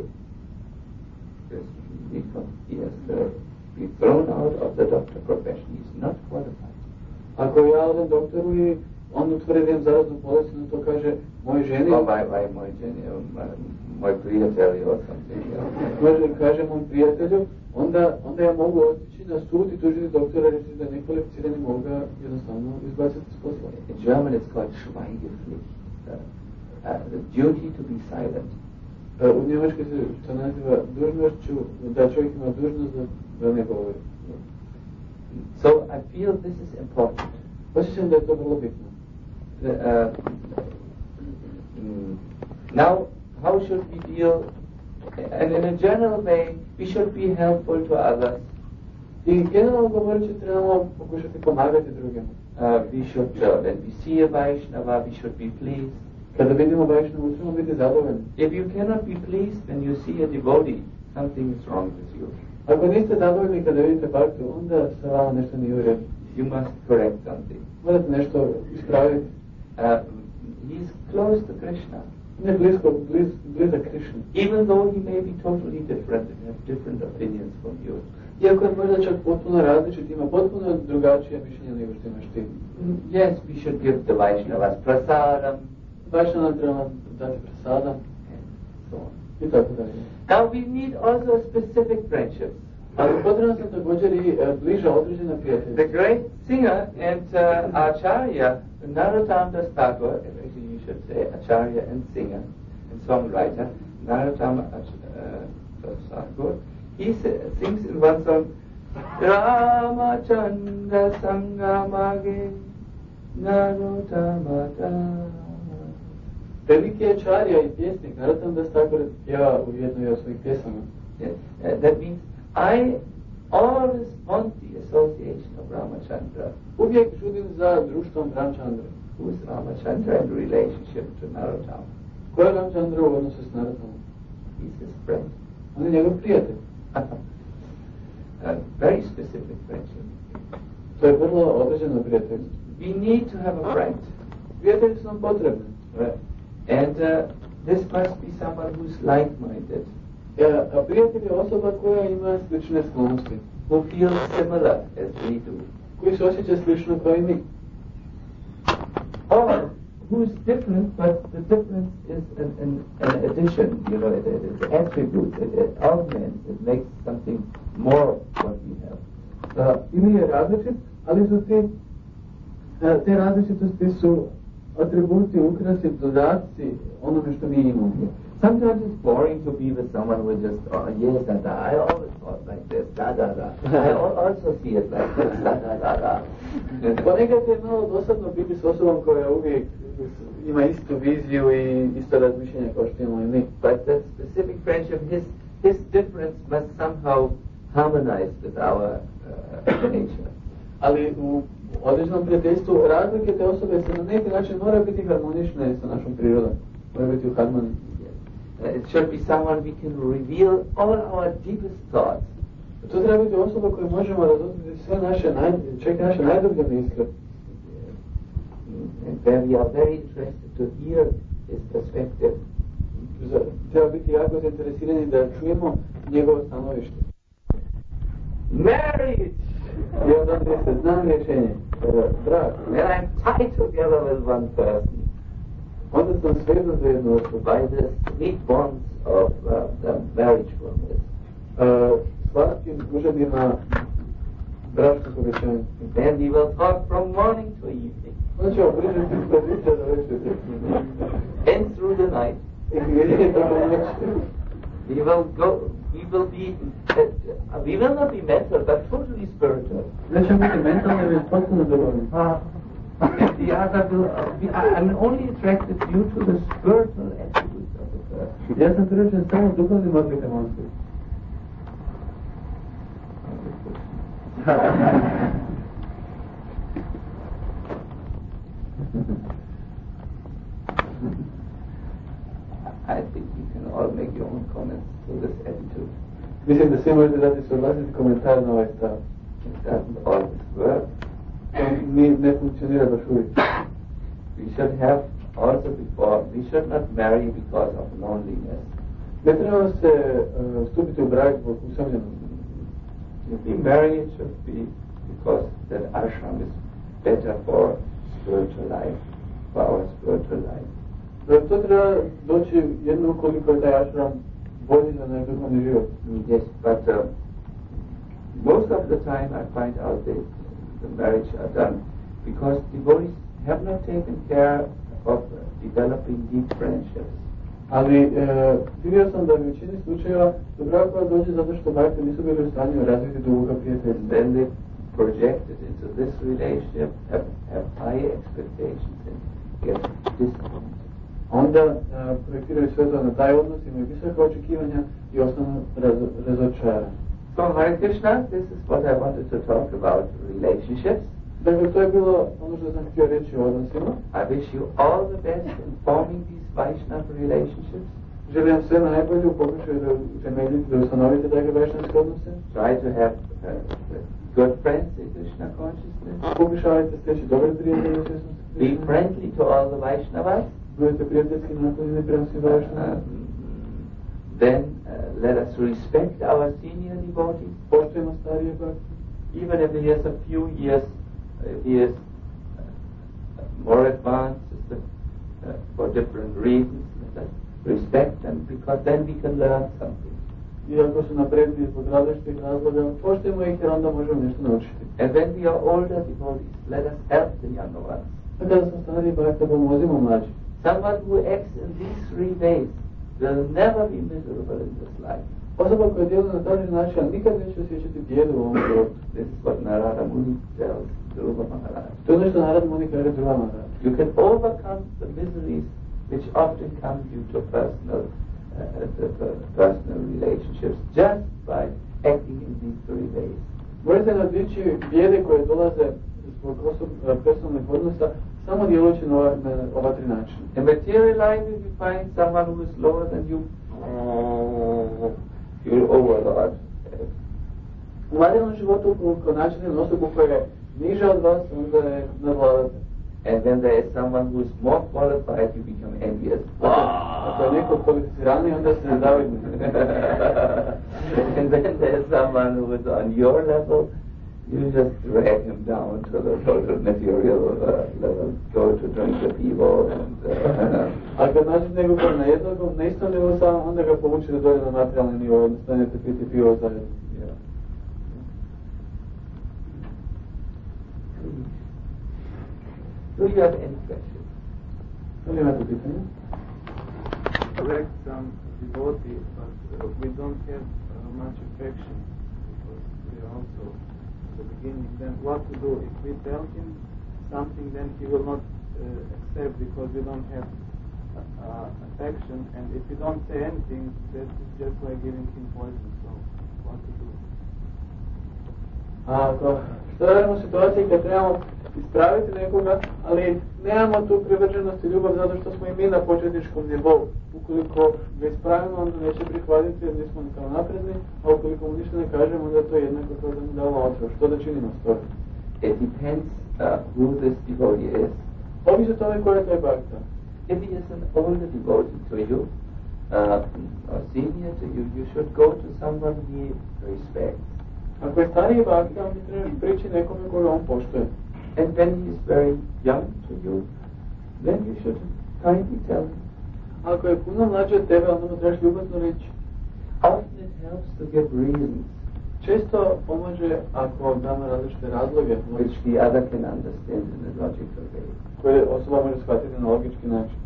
he has to be thrown out of the doctor profession. He's not qualified. Ako ja odem doktoru I on utvrdi zaraznu bolest, on to kaže moj ženi. Moj ženi, moj prijatelj or something. Može kaže mom prijatelju, onda ja mogu otići na sud I tužiti doktora reći da nekvalificirani mogu ga jednostavno izbaciti s posla. In German it's called Schweigepflicht. The duty to be silent. U Njemačkoj se to naziva dužnošću, da čovjek ima dužnost da ne govori. So I feel this is important. Osjećam da je to vrlo bitno. Now, how should we deal? And in a general way, we should be helpful to others. I generalno govoreći trebamo pokušati pomagati drugima. We should, when we see a Vaishnava, we should be pleased. Kada vidimo Vaishnavu, trebamo biti zadovoljni. If you cannot be pleased when you see a devotee, something is wrong with you. Ako niste zadovoljni kada vidite bhaktu, onda sa vama nešto nije u redu. You must correct something. Morate nešto ispraviti. He's close to Krishna. Ne blizak Krishna. Even though he may be totally different and have different opinions from you. Iako je možda čak potpuno različit, ima potpuno drugačije mišljenje nego što imaš ti. Yes, we should give the Vaishnavas prasadam. Vaishnava treba dati prasadam. And so on. I tako dalje. Now we need also specific friendships. Ali potrebno su također i bliža određena The prijateljstva. great singer and Acharya, Narottam Das Thakur, actually you should say Acharya and singer and songwriter, Narottam Das Thakur, he sings in one song, Ramachandra Sangamage Narottama Das. Veliki je Acharya i pjesnik, Narottam Das Thakur pjeva u jednoj od svojih pjesama. Yes. That means I always want the association of Ramachandra. Uvijek žudim za društvom Ramchandra. Who is Ramachandra in relationship to Narottama? Ko je Ramchandra u odnosu s Narottamom? He's his friend. On je njegov prijatelj. A very specific friendship. To je vrlo određeno prijateljstvo. We need to have a friend. Prijatelji su nam potrebni. And this must be someone who's like-minded. A prijatelj je osoba koja ima slične sklonosti. Who feels similar as we do. Koji se osjeća slično kao i mi. Or who's different, but the difference is an addition, you know, it is attribute, it augments, it makes something more what we have. Ili je različit, ali su te različitosti su atributi, ukrasi, dodaci onome što mi imamo. Sometimes it's boring to be with someone who just, oh yes, I always thought like this, I also see it like this, Ponekad je malo dosadno biti s osobom koja uvijek ima istu viziju i isto razmišljenje kao što imamo i mi. But that specific friendship, his difference must somehow harmonize with our nature. Ali u određenom prijateljstvu razlike te osobe se na neki način moraju biti harmonične sa našom prirodom. Moraju biti u harmoniji. It should be someone we can reveal all our deepest thoughts. To treba biti osoba koju možemo razotkriti sve naše najdublje misle. And where we are very interested to hear his perspective. Treba biti jako zainteresirani da čujemo njegovo stanovište. Marriage! I onda se znam rješenje. Brak. When I'm tied together with one person. Onda sam svezan za jednu osobu. By the sweet bonds of the marriage promise. Slatkim užadima bračnog obećanja. Then we will talk from morning to evening. Onda ćemo pričati od jutra do večera. And through the night. I gdje tako noć. We will not be mental, but totally spiritual. Nećemo biti mentalni, već potpuno duhovni. And the other will, I'm only attracted due to the spiritual attributes of the person. Ja sam privržen samo duhovnim odlikama osobe. I think you can all make your own comments to this attitude. Mislim da svi možete dati svoj vlastiti komentar na ovaj stav. It doesn't always work. Ne funkcionira baš uvijek. We should have also before, we should not marry because of loneliness. Ne trebamo se stupiti u brak zbog usamljenosti. If we marry, it should be because that ashram is better for spiritual life, for our spiritual life. To treba doći jedno ukoliko je taj ashram bolji za naš duhovni život. Yes, but most of the time I find out that the marriage are done because devotees have not taken care of developing deep friendships. Ali vidio sam da u većini slučajeva do braka dođe zato što bajke nisu bili u stanju razviti duboka prijateljstva. Then they projected into this relationship, have high expectations and get disappointed. Onda projektiraju sve to na taj odnos, imaju visoka očekivanja i ostanu razočarani. So Hare Krishna, this is what I wanted to talk about, relationships. Dakle, to je bilo ono što sam htio reći o odnosima. I wish you all the best in forming these Vaishnava relationships. Želim vam sve najbolje u pokušaju da utemeljite, da ustanovite takve vajšnavske odnose. Try to have good friends in Krishna consciousness. Pokušavajte steći dobre prijatelje u svjesnosti. Be friendly to all the Vaishnavas. Budete prijateljski naklonjeni prema svim vajšnavima. Then let us respect our senior devotees. Poštujemo starije bhakti. Even if he has a few years, he is more advanced for different reasons. respect them, because then we can learn something. Iako su napredni zbog različitih razloga, poštujemo ih jer onda možemo nešto naučiti. And when we are older devotees, let us help the younger ones. A kada smo stariji bhakta, pomozimo mlađi. Someone who acts in these three ways will never be miserable in this life. Osoba koja djeluje na taj način, nikad neće osjećati bijedu u ovom životu. This is what Narada Muni tells Dhruva Maharaj. To je ono što Narada Muni kaže Dhruva Maharaj. You can overcome the miseries which often come due to personal relationships just by acting in these three ways. Možete nadvići bijede koje dolaze zbog personalnih odnosa samo djelujući na ova tri načina. In material life, if you find someone who is lower than you, you'll overlord. U materijalnom životu, ukoliko nađete na osobu koja je niža od vas, onda je nadvladate. And when there is someone who is more qualified, you become envious. Ako je neko kvalificiraniji, onda se zavidni. And then there is someone who is on your level, you just drag him down to the total material level, go to drink the pivo and... A kad nađete nekog na jednog, na istom nivou sam, onda ga povučite dolje na materijalni nivo, odnosno stanete piti pivo zajedno. Do you have any questions? Da li imate pitanje? Correct some devotees, but we don't have much affection because we are also at the beginning. Then what to do? If we tell him something, then he will not accept because we don't have affection. And if we don't say anything, that is just like giving him poison. So what to do? Što radimo u situaciji kad trebamo ispraviti nekoga, ali nemamo tu privrženost i ljubav zato što smo i mi na početničkom nivou. Ukoliko ga ispravimo, onda neće prihvatiti jer nismo kao napredni, a ukoliko mu ništa ne kažemo, onda to je jednako kao da mu damo otrov. Što da činimo s toga? It depends who this devotee is. Ovisi o tome ko je taj bhakta. If he is an older devotee to you, or senior to you, you should go to someone he respects. Ako je stariji bhakta, onda trebaš prići nekome koga on poštuje. And when he is very young to you, then you should kindly tell him. Ako je puno mlađi od tebe, onda mu trebaš ljubazno reći. Often it helps to give reasons Često pomože ako damo različite razloge, which the other can understand in a logical way. koje osoba može shvatiti na logički način.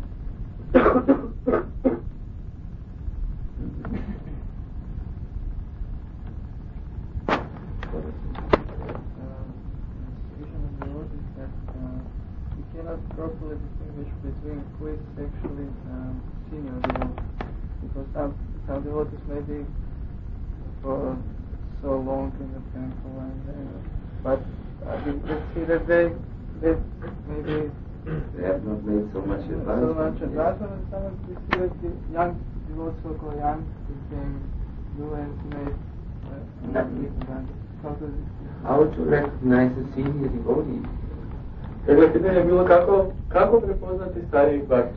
Cannot properly distinguish between who is actually senior devotees, because some devotees may be for so long in the temple, but we see that they maybe They have not made so much advancement. And some we see that the young devotees who are young became new and made How to recognize a senior devotee? Dakle, pitanje je bilo kako prepoznati starijih bhakti.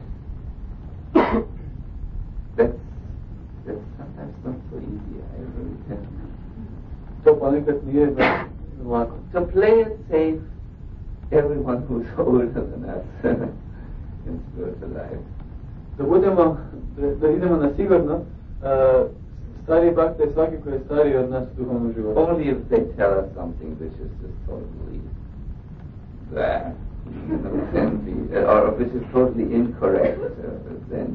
That's sometimes not so easy, I really tell you. To ponekad nije lako. To play it safe, everyone who's older than us in spiritual life. Da idemo na sigurno, stariji bhakta je svaki koji je stariji od nas u duhovnom životu. Only if they tell us something which is just totally or which is totally incorrect, then.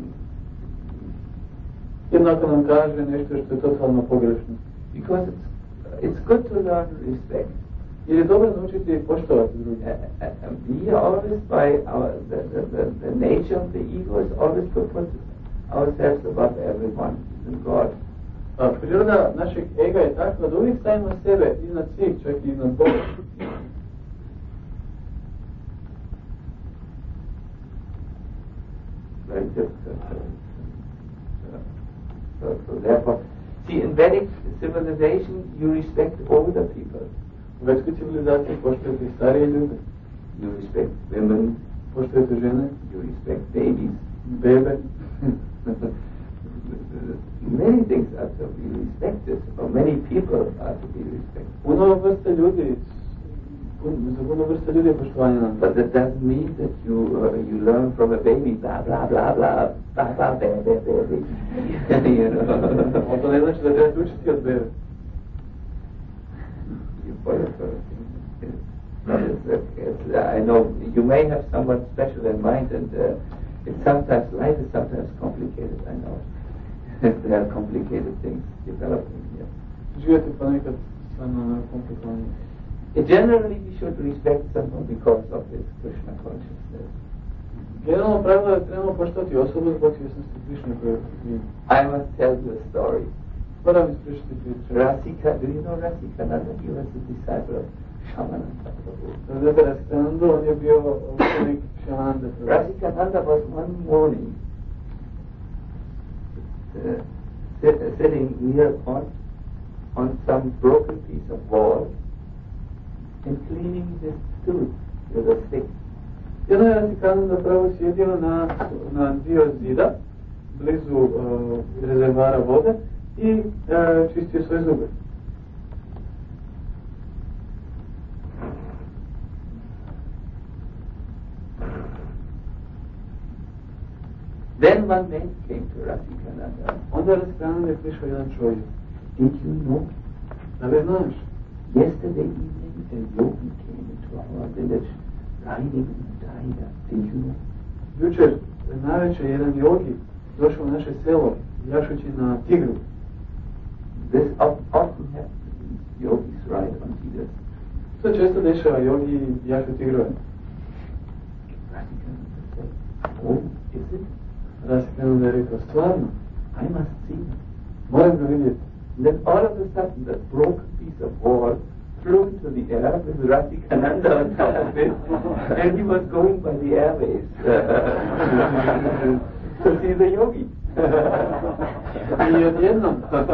Jednako nam kaže nešto što je totalno pogrešno. Because it's good to learn respect. Jer je dobro naučiti i poštovati druge. We are always by the nature of the ego is always to put ourselves above everyone, even God. Priroda našeg ega je takva da uvijek stavimo sebe iznad svih, čak i iznad Boga. Very difficult. So therefore, see, in Vedic civilization, you respect older people. U vedskoj civilizaciji poštujete starije ljude. You respect women. Poštujete žene. You respect babies. Bebe. Many things are to be respected, or many people are to be respected. Puno vrste ljudi za puno vrsta ljudi je poštovanje nam. But that doesn't mean that you learn from a baby, blah, blah, blah, blah, blah, blah, baby, baby. You know? To ne znači da treba učiti od bebe. I know you may have someone special in mind, and it's sometimes life is sometimes complicated. I know there are complicated things developing here. Život je ponekad stvarno komplikovan. Generally, we should respect someone because of his Krishna consciousness. Generalno pravilo je trebamo poštovati osobu zbog svjesnosti Krishna koju ima. I must tell you a story. Moram ispričati priču. Rasika, do you know Rasika Nanda? He was a disciple of Shamananda Prabhu. Znate Rasika Nanda, on je bio učenik Shamananda Prabhu. Rasika Nanda was one morning sitting near on some broken piece of wall and cleaning his tooth with a stick. Jedno je Rasika Nanda Prabhu sjedio na dio zida, blizu rezervara vode, i čistio svoje zube. Then one man came to Rasikananda. Onda Rasikananda je prišao jedan čovjek. Did you know? Da li znaš? Yesterday evening a yogi came into our village riding on a tiger. Did you know? Jučer navečer jedan jogi došao u naše selo jašući na tigru. This often happens. Yogis ride on tigers. To često dešava, jogi jašu tigrove. Rasikananda said, "Oh, is it? Rasikananda je rekao, stvarno? I must see him." Moram ga vidjeti. Then all of a sudden that broken piece of wall flew into the air with Rasikananda on top of it, and he was going by the airways to see the yogi. I odjednom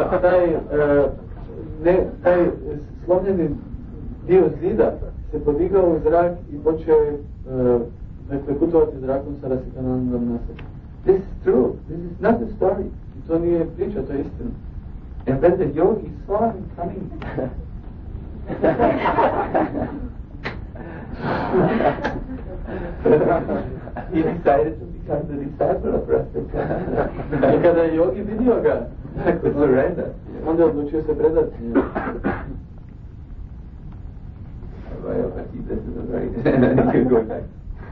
taj slomljeni dio zida se podigao u zrak i počeo putovati zrakom sa Rasikanandom na sebi. This is true. This is not a story. I to nije priča, to je istina. And when the yogi saw him coming, he decided to become the disciple of Rasikananda. I kada je jogi vidio ga, To surrender. onda je odlučio se predati. This is a very you can go back.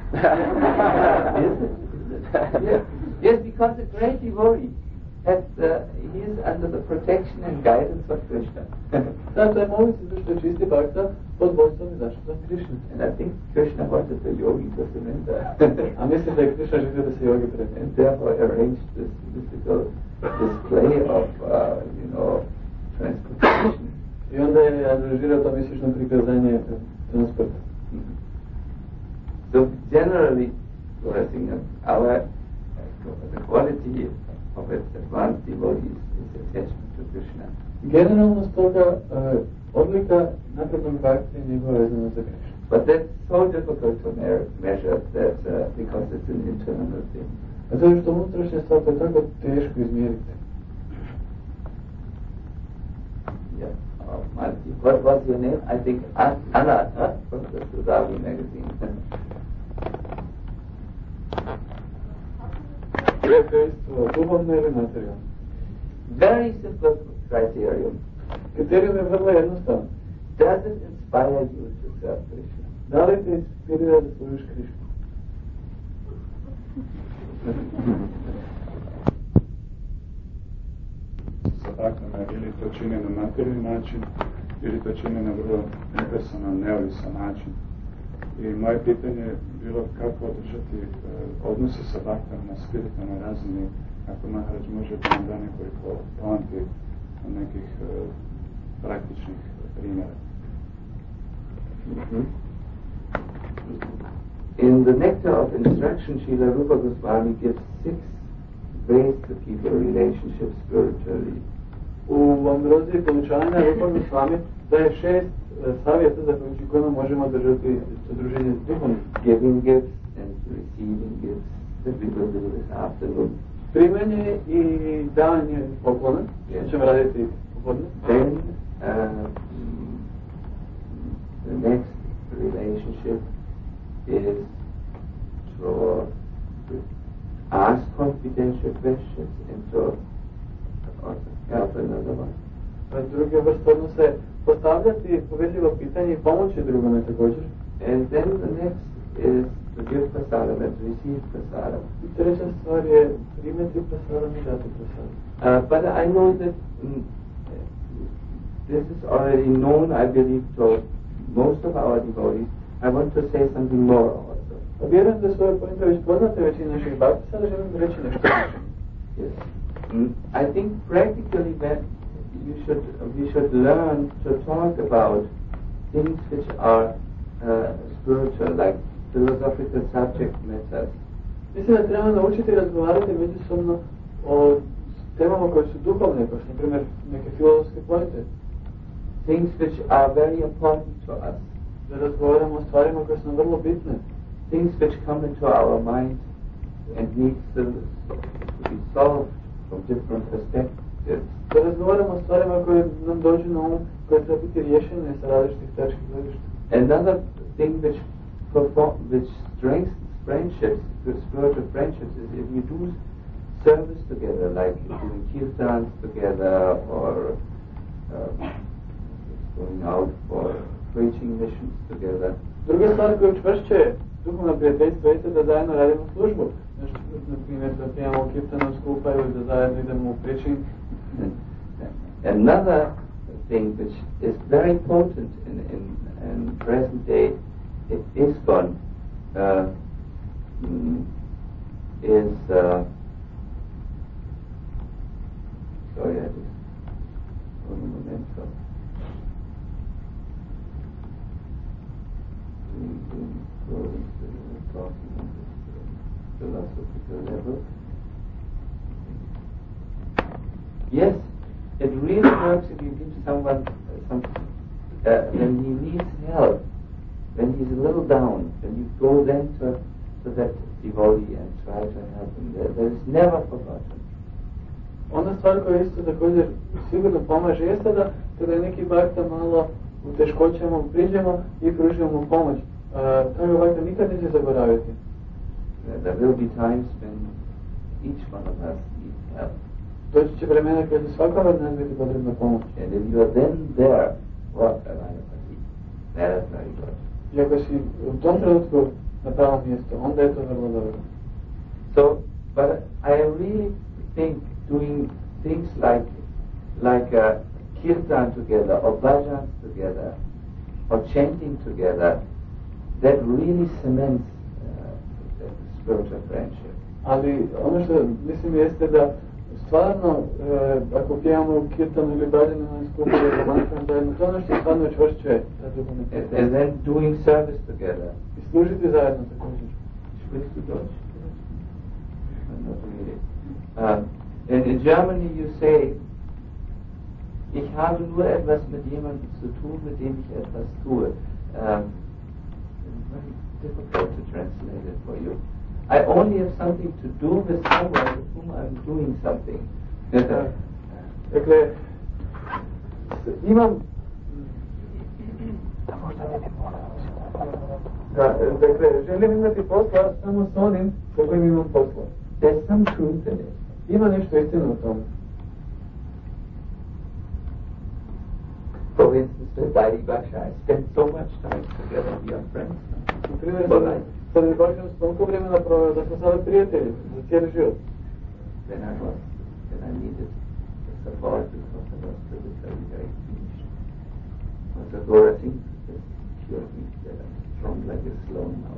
Yes, because the great devotee he is under the protection and guidance of Krishna. Zato je moguće zašto je čisti bhakta pod vodstvom i zaštitom Krishna. And I think Krishna wanted the yogi to surrender. A mislim da je Krishna želio da se jogi predati. And therefore arranged this mystical display of, transportation. I onda je aranžirao to mistično prikazanje transporta. So generally, the quality of advanced devotees is attachment to Krishna. Generalno stoga odlika naprednog bhakti je njegova vezana za Krishna. But that's so difficult to measure that because it's an internal thing. A to je što unutrašnja stvar je tako teško izmjeriti. Yeah. What was your name? I think Anna from the Sudavi magazine. Duhovno ili materijalno? Very simple criterion. Kriterijum je vrlo jednostavan. Does it inspire you to serve Krishna? Da li te inspirira da služiš Krishnu? Sadakama ili to čine na materijalni način, ili to čine na vrlo nepersonalan, neovisan način. I moje pitanje je bilo kako održati odnose sa bhaktom na spiritualnoj razini, ako Maharaj može da nam da nekoliko poanti nekih praktičnih primjera. In the Nectar of Instruction, Srila Rupa Goswami gives 6 ways to keep a relationship spiritually. U Ambroziji poučanja Rupa Goswami daje 6 savjeta za kojima možemo držati udruženje duhovnih. Giving gifts and receiving gifts, that we will do this afternoon. Primanje i davanje poklona, što ćemo raditi popodne. Then the next, friendship is to ask confidential questions and to help another one. Druga vrsta odnosa je postavljati povjerljivo pitanje i pomoći drugome također. And then the next is to give prasadam and to receive prasadam. I treća stvar je primiti prasadam i dati prasadam. But I know that this is already known, I believe, to most of our devotees. I want to say something more also. Vjerujem da svoje pojente već poznate većini naših bhakti, sada želim reći nešto više. Yes. I think practically that we should learn to talk about things which are spiritual, like philosophical subject matters. Mislim da trebamo naučiti razgovarati međusobno o temama koje su duhovne, kao što na primjer neke filozofske pojente. Things which are very important to us. Da razgovaramo o stvarima koje su nam vrlo bitne. Things which come into our mind and need to be solved from different perspectives. Da razgovaramo o stvarima koje nam dođu na um, koje treba biti rješene sa različitih tački gledišta. Another thing which strengthens friendships, spiritual friendships, is if you do service together, like doing kirtans together or going out for preaching missions together. Druga stvar koja učvršćuje duhovno prijateljstvo jeste da zajedno radimo službu. Na primjer da pijemo kirtanu skupa ili da zajedno idemo u preaching. Another thing which is very potent in present day ISKCON is sorry, I just one momento. Talking on this philosophical level. Yes, it really works if you give someone when he needs help, when he's a little down, when you go then to that devotee and try to help him. That is never forgotten. Ona stvar koja isto također sigurno pomaže jeste da kada je neki bhakta malo u teškoćama priđemo i pružimo mu pomoć. Taj bhakta nikad neće zaboraviti. There will be times when each one of us needs help. Doći će vremena kada svakome od nas biti potrebna pomoć. And if you are then there, what a Rajapati, that is very good. I ako si u tom trenutku na pravom mjestu, onda je to vrlo dobro. So, but I really think doing things like a kirtan together, or bhajans together, or chanting together, that really cements the spiritual friendship. Ali ono što mislim jeste da stvarno, ako pijamo kirtanu ili bhajanu na skupu ili mantrama zajedno, to ono što stvarno čvršćuje ta duhovna prijateljstva. And then doing service together. I služiti zajedno također. Sprichst du Deutsch? Not really. And in Germany you say, ich habe nur etwas mit jemandem zu tun, mit dem ich etwas tue. Very difficult to translate it for you. I only have something to do with someone with whom I'm doing something. Dakle, imam... Dakle, želim imati posla samo s onim s kojim imam posla. There's some truth in it. Ima nešto istine u tome. For instance, with Dari Basha, I spent so much time together, we are friends. Na primjer, sa Dari Bashom s toliko vremena proveo da smo sada prijatelji za cijeli život. Then I needed the support because I was physically very finished. But the Dora thing just cured me that I'm strong like a slow now.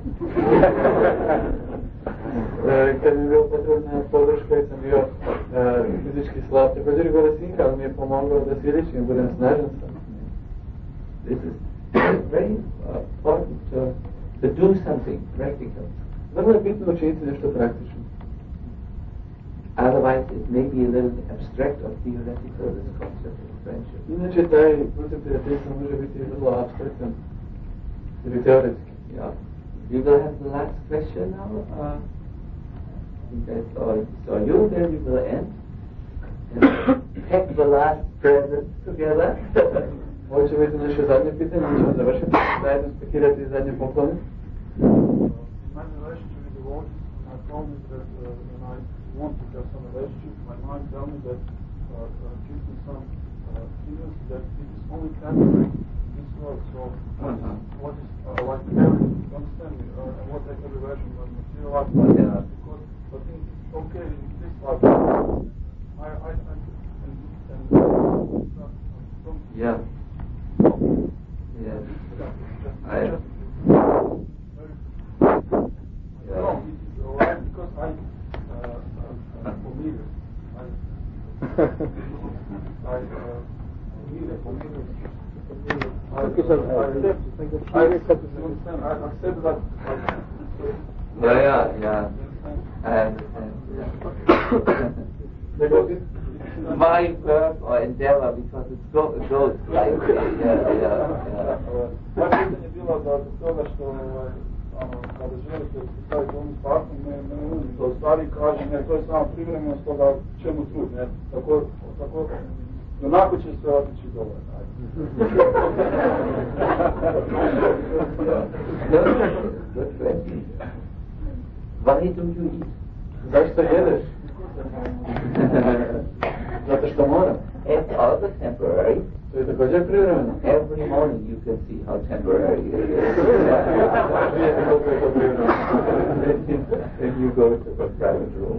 Kad mi je bilo potrebna podrška i sam bio fizički slab, također Gora Sinka, ali mi je pomogao da fizički budem snažan sam. This is very important to do something practical. Vrlo je bitno učiniti nešto praktično. Otherwise it may be a little abstract or theoretical, this concept of friendship. Inače taj koncept prijateljstva može biti vrlo abstraktan ili teoretski. Yeah. We will have the last question now. I think that's all. So you then we will end and pack the last present together. Ovo će biti naše zadnje pitanje, mi ćemo završiti zajedno spekirati zadnje poklone. My relationship with devotees, my problem is that when I want to have some relationship, my mind tells me that gives me some feelings that it is only temporary in this world. So what is like heaven, you understand me, and what I have a relation with material life, because I think it's okay in this life. Yeah. Yes. Because I accept that. Yeah. I understand. My work or endeavor, because it goes like pitanje bilo da toga što kada želite staviti onu sparku, ne u stvari kaže, ne, to je samo privremeno, stoga čemu trud, ne, tako, onako će sve otići dole. Why don't you eat? Zašto jedeš? Zato što moram. It's also temporary. To je također privremeno. Every morning you can see how temporary it is. If you go to a private room,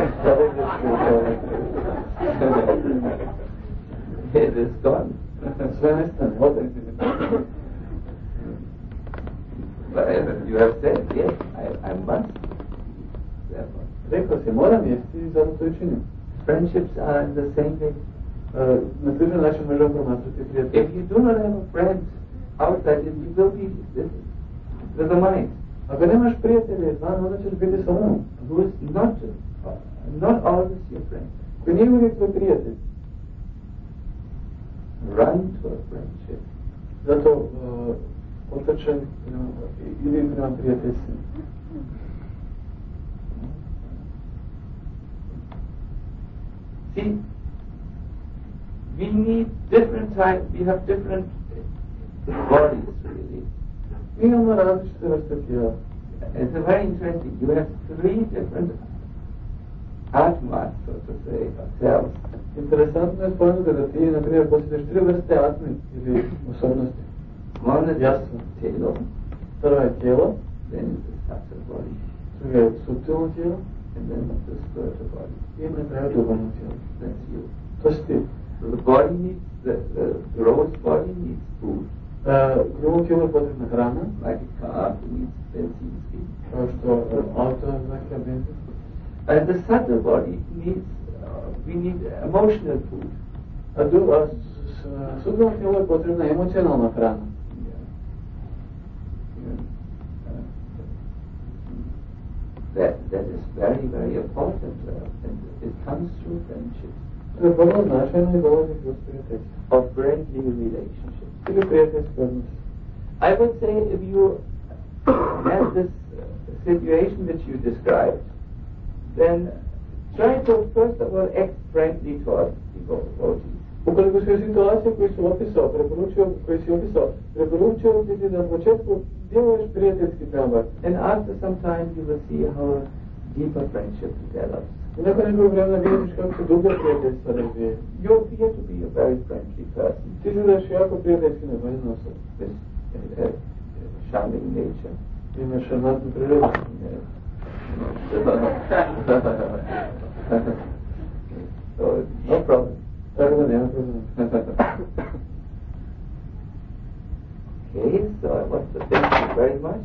it is gone. Sve nestane, ode. But you have said, yes, I must. Rekao si, moram jesti i zato to i činim. Friendships are in the same way. Na sličan način možemo promatrati prijatelj. If you do not have a friend outside, you will be with the mind. Ako nemaš prijatelje izvan, onda ćeš biti sa umom. Who is not always your friend. Koji nije uvijek tvoj prijatelj. Run to a friendship. Zato otrčaj ili prema prijateljstvu. See, we need different types, we have different bodies really. Mi imamo različite vrste tijela. It's very interesting. You have 3 different atmas, so to say, cells. Interesantno je spomenuti da ti, na primjer, posjediš 3 vrste atme ili osobnosti. One is Jasno. tijelo, Prva je tijelo, then is the subtle body, druga je suptilno tijelo and then the spiritual body. i na kraju duhovno tijelo. That's you. To si ti. So the body needs, the gross body needs food, Grubo tijelo je potrebna hrana, like a car needs benzene. kao što auto zahtjeva benzin. And the subtle body needs, we need emotional food. A suptilno tijelo je potrebna emocionalna hrana. That is very, very important, and it comes through friendship. To je vrlo značajno i dolazi kroz prijateljstvo. Of friendly relationships. Ili prijateljski odnos. I would say if you have this situation that you described, then try to first of all act friendly towards devotees. Ukoliko si u situaciji koju si opisao, preporučio bi ti da na početku djeluješ prijateljski prema Bhakti. And after some time you will see how a deeper friendship develops. I nakon nekog vremena vidiš kako se dublje prijateljstva razvije. You appear to be a very friendly person. Ti izgledaš jako prijateljski nagoljena osoba. With charming nature. Imaš šarmantnu prirodu. So no problem. Tako da nema problema. Okay, so I want to thank you very much.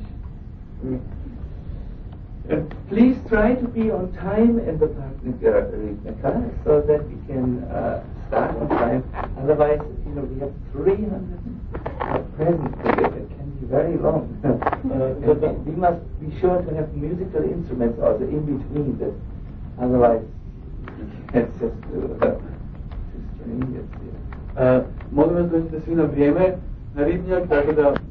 Please try to be on time in the Parikmaka so that we can start on time. Otherwise, we have 300 presents to give. It can be very long. We must be sure to have musical instruments also in between this. Otherwise, it's just string it. Molim vas dođite svi na vrijeme, na ribnjak, tako da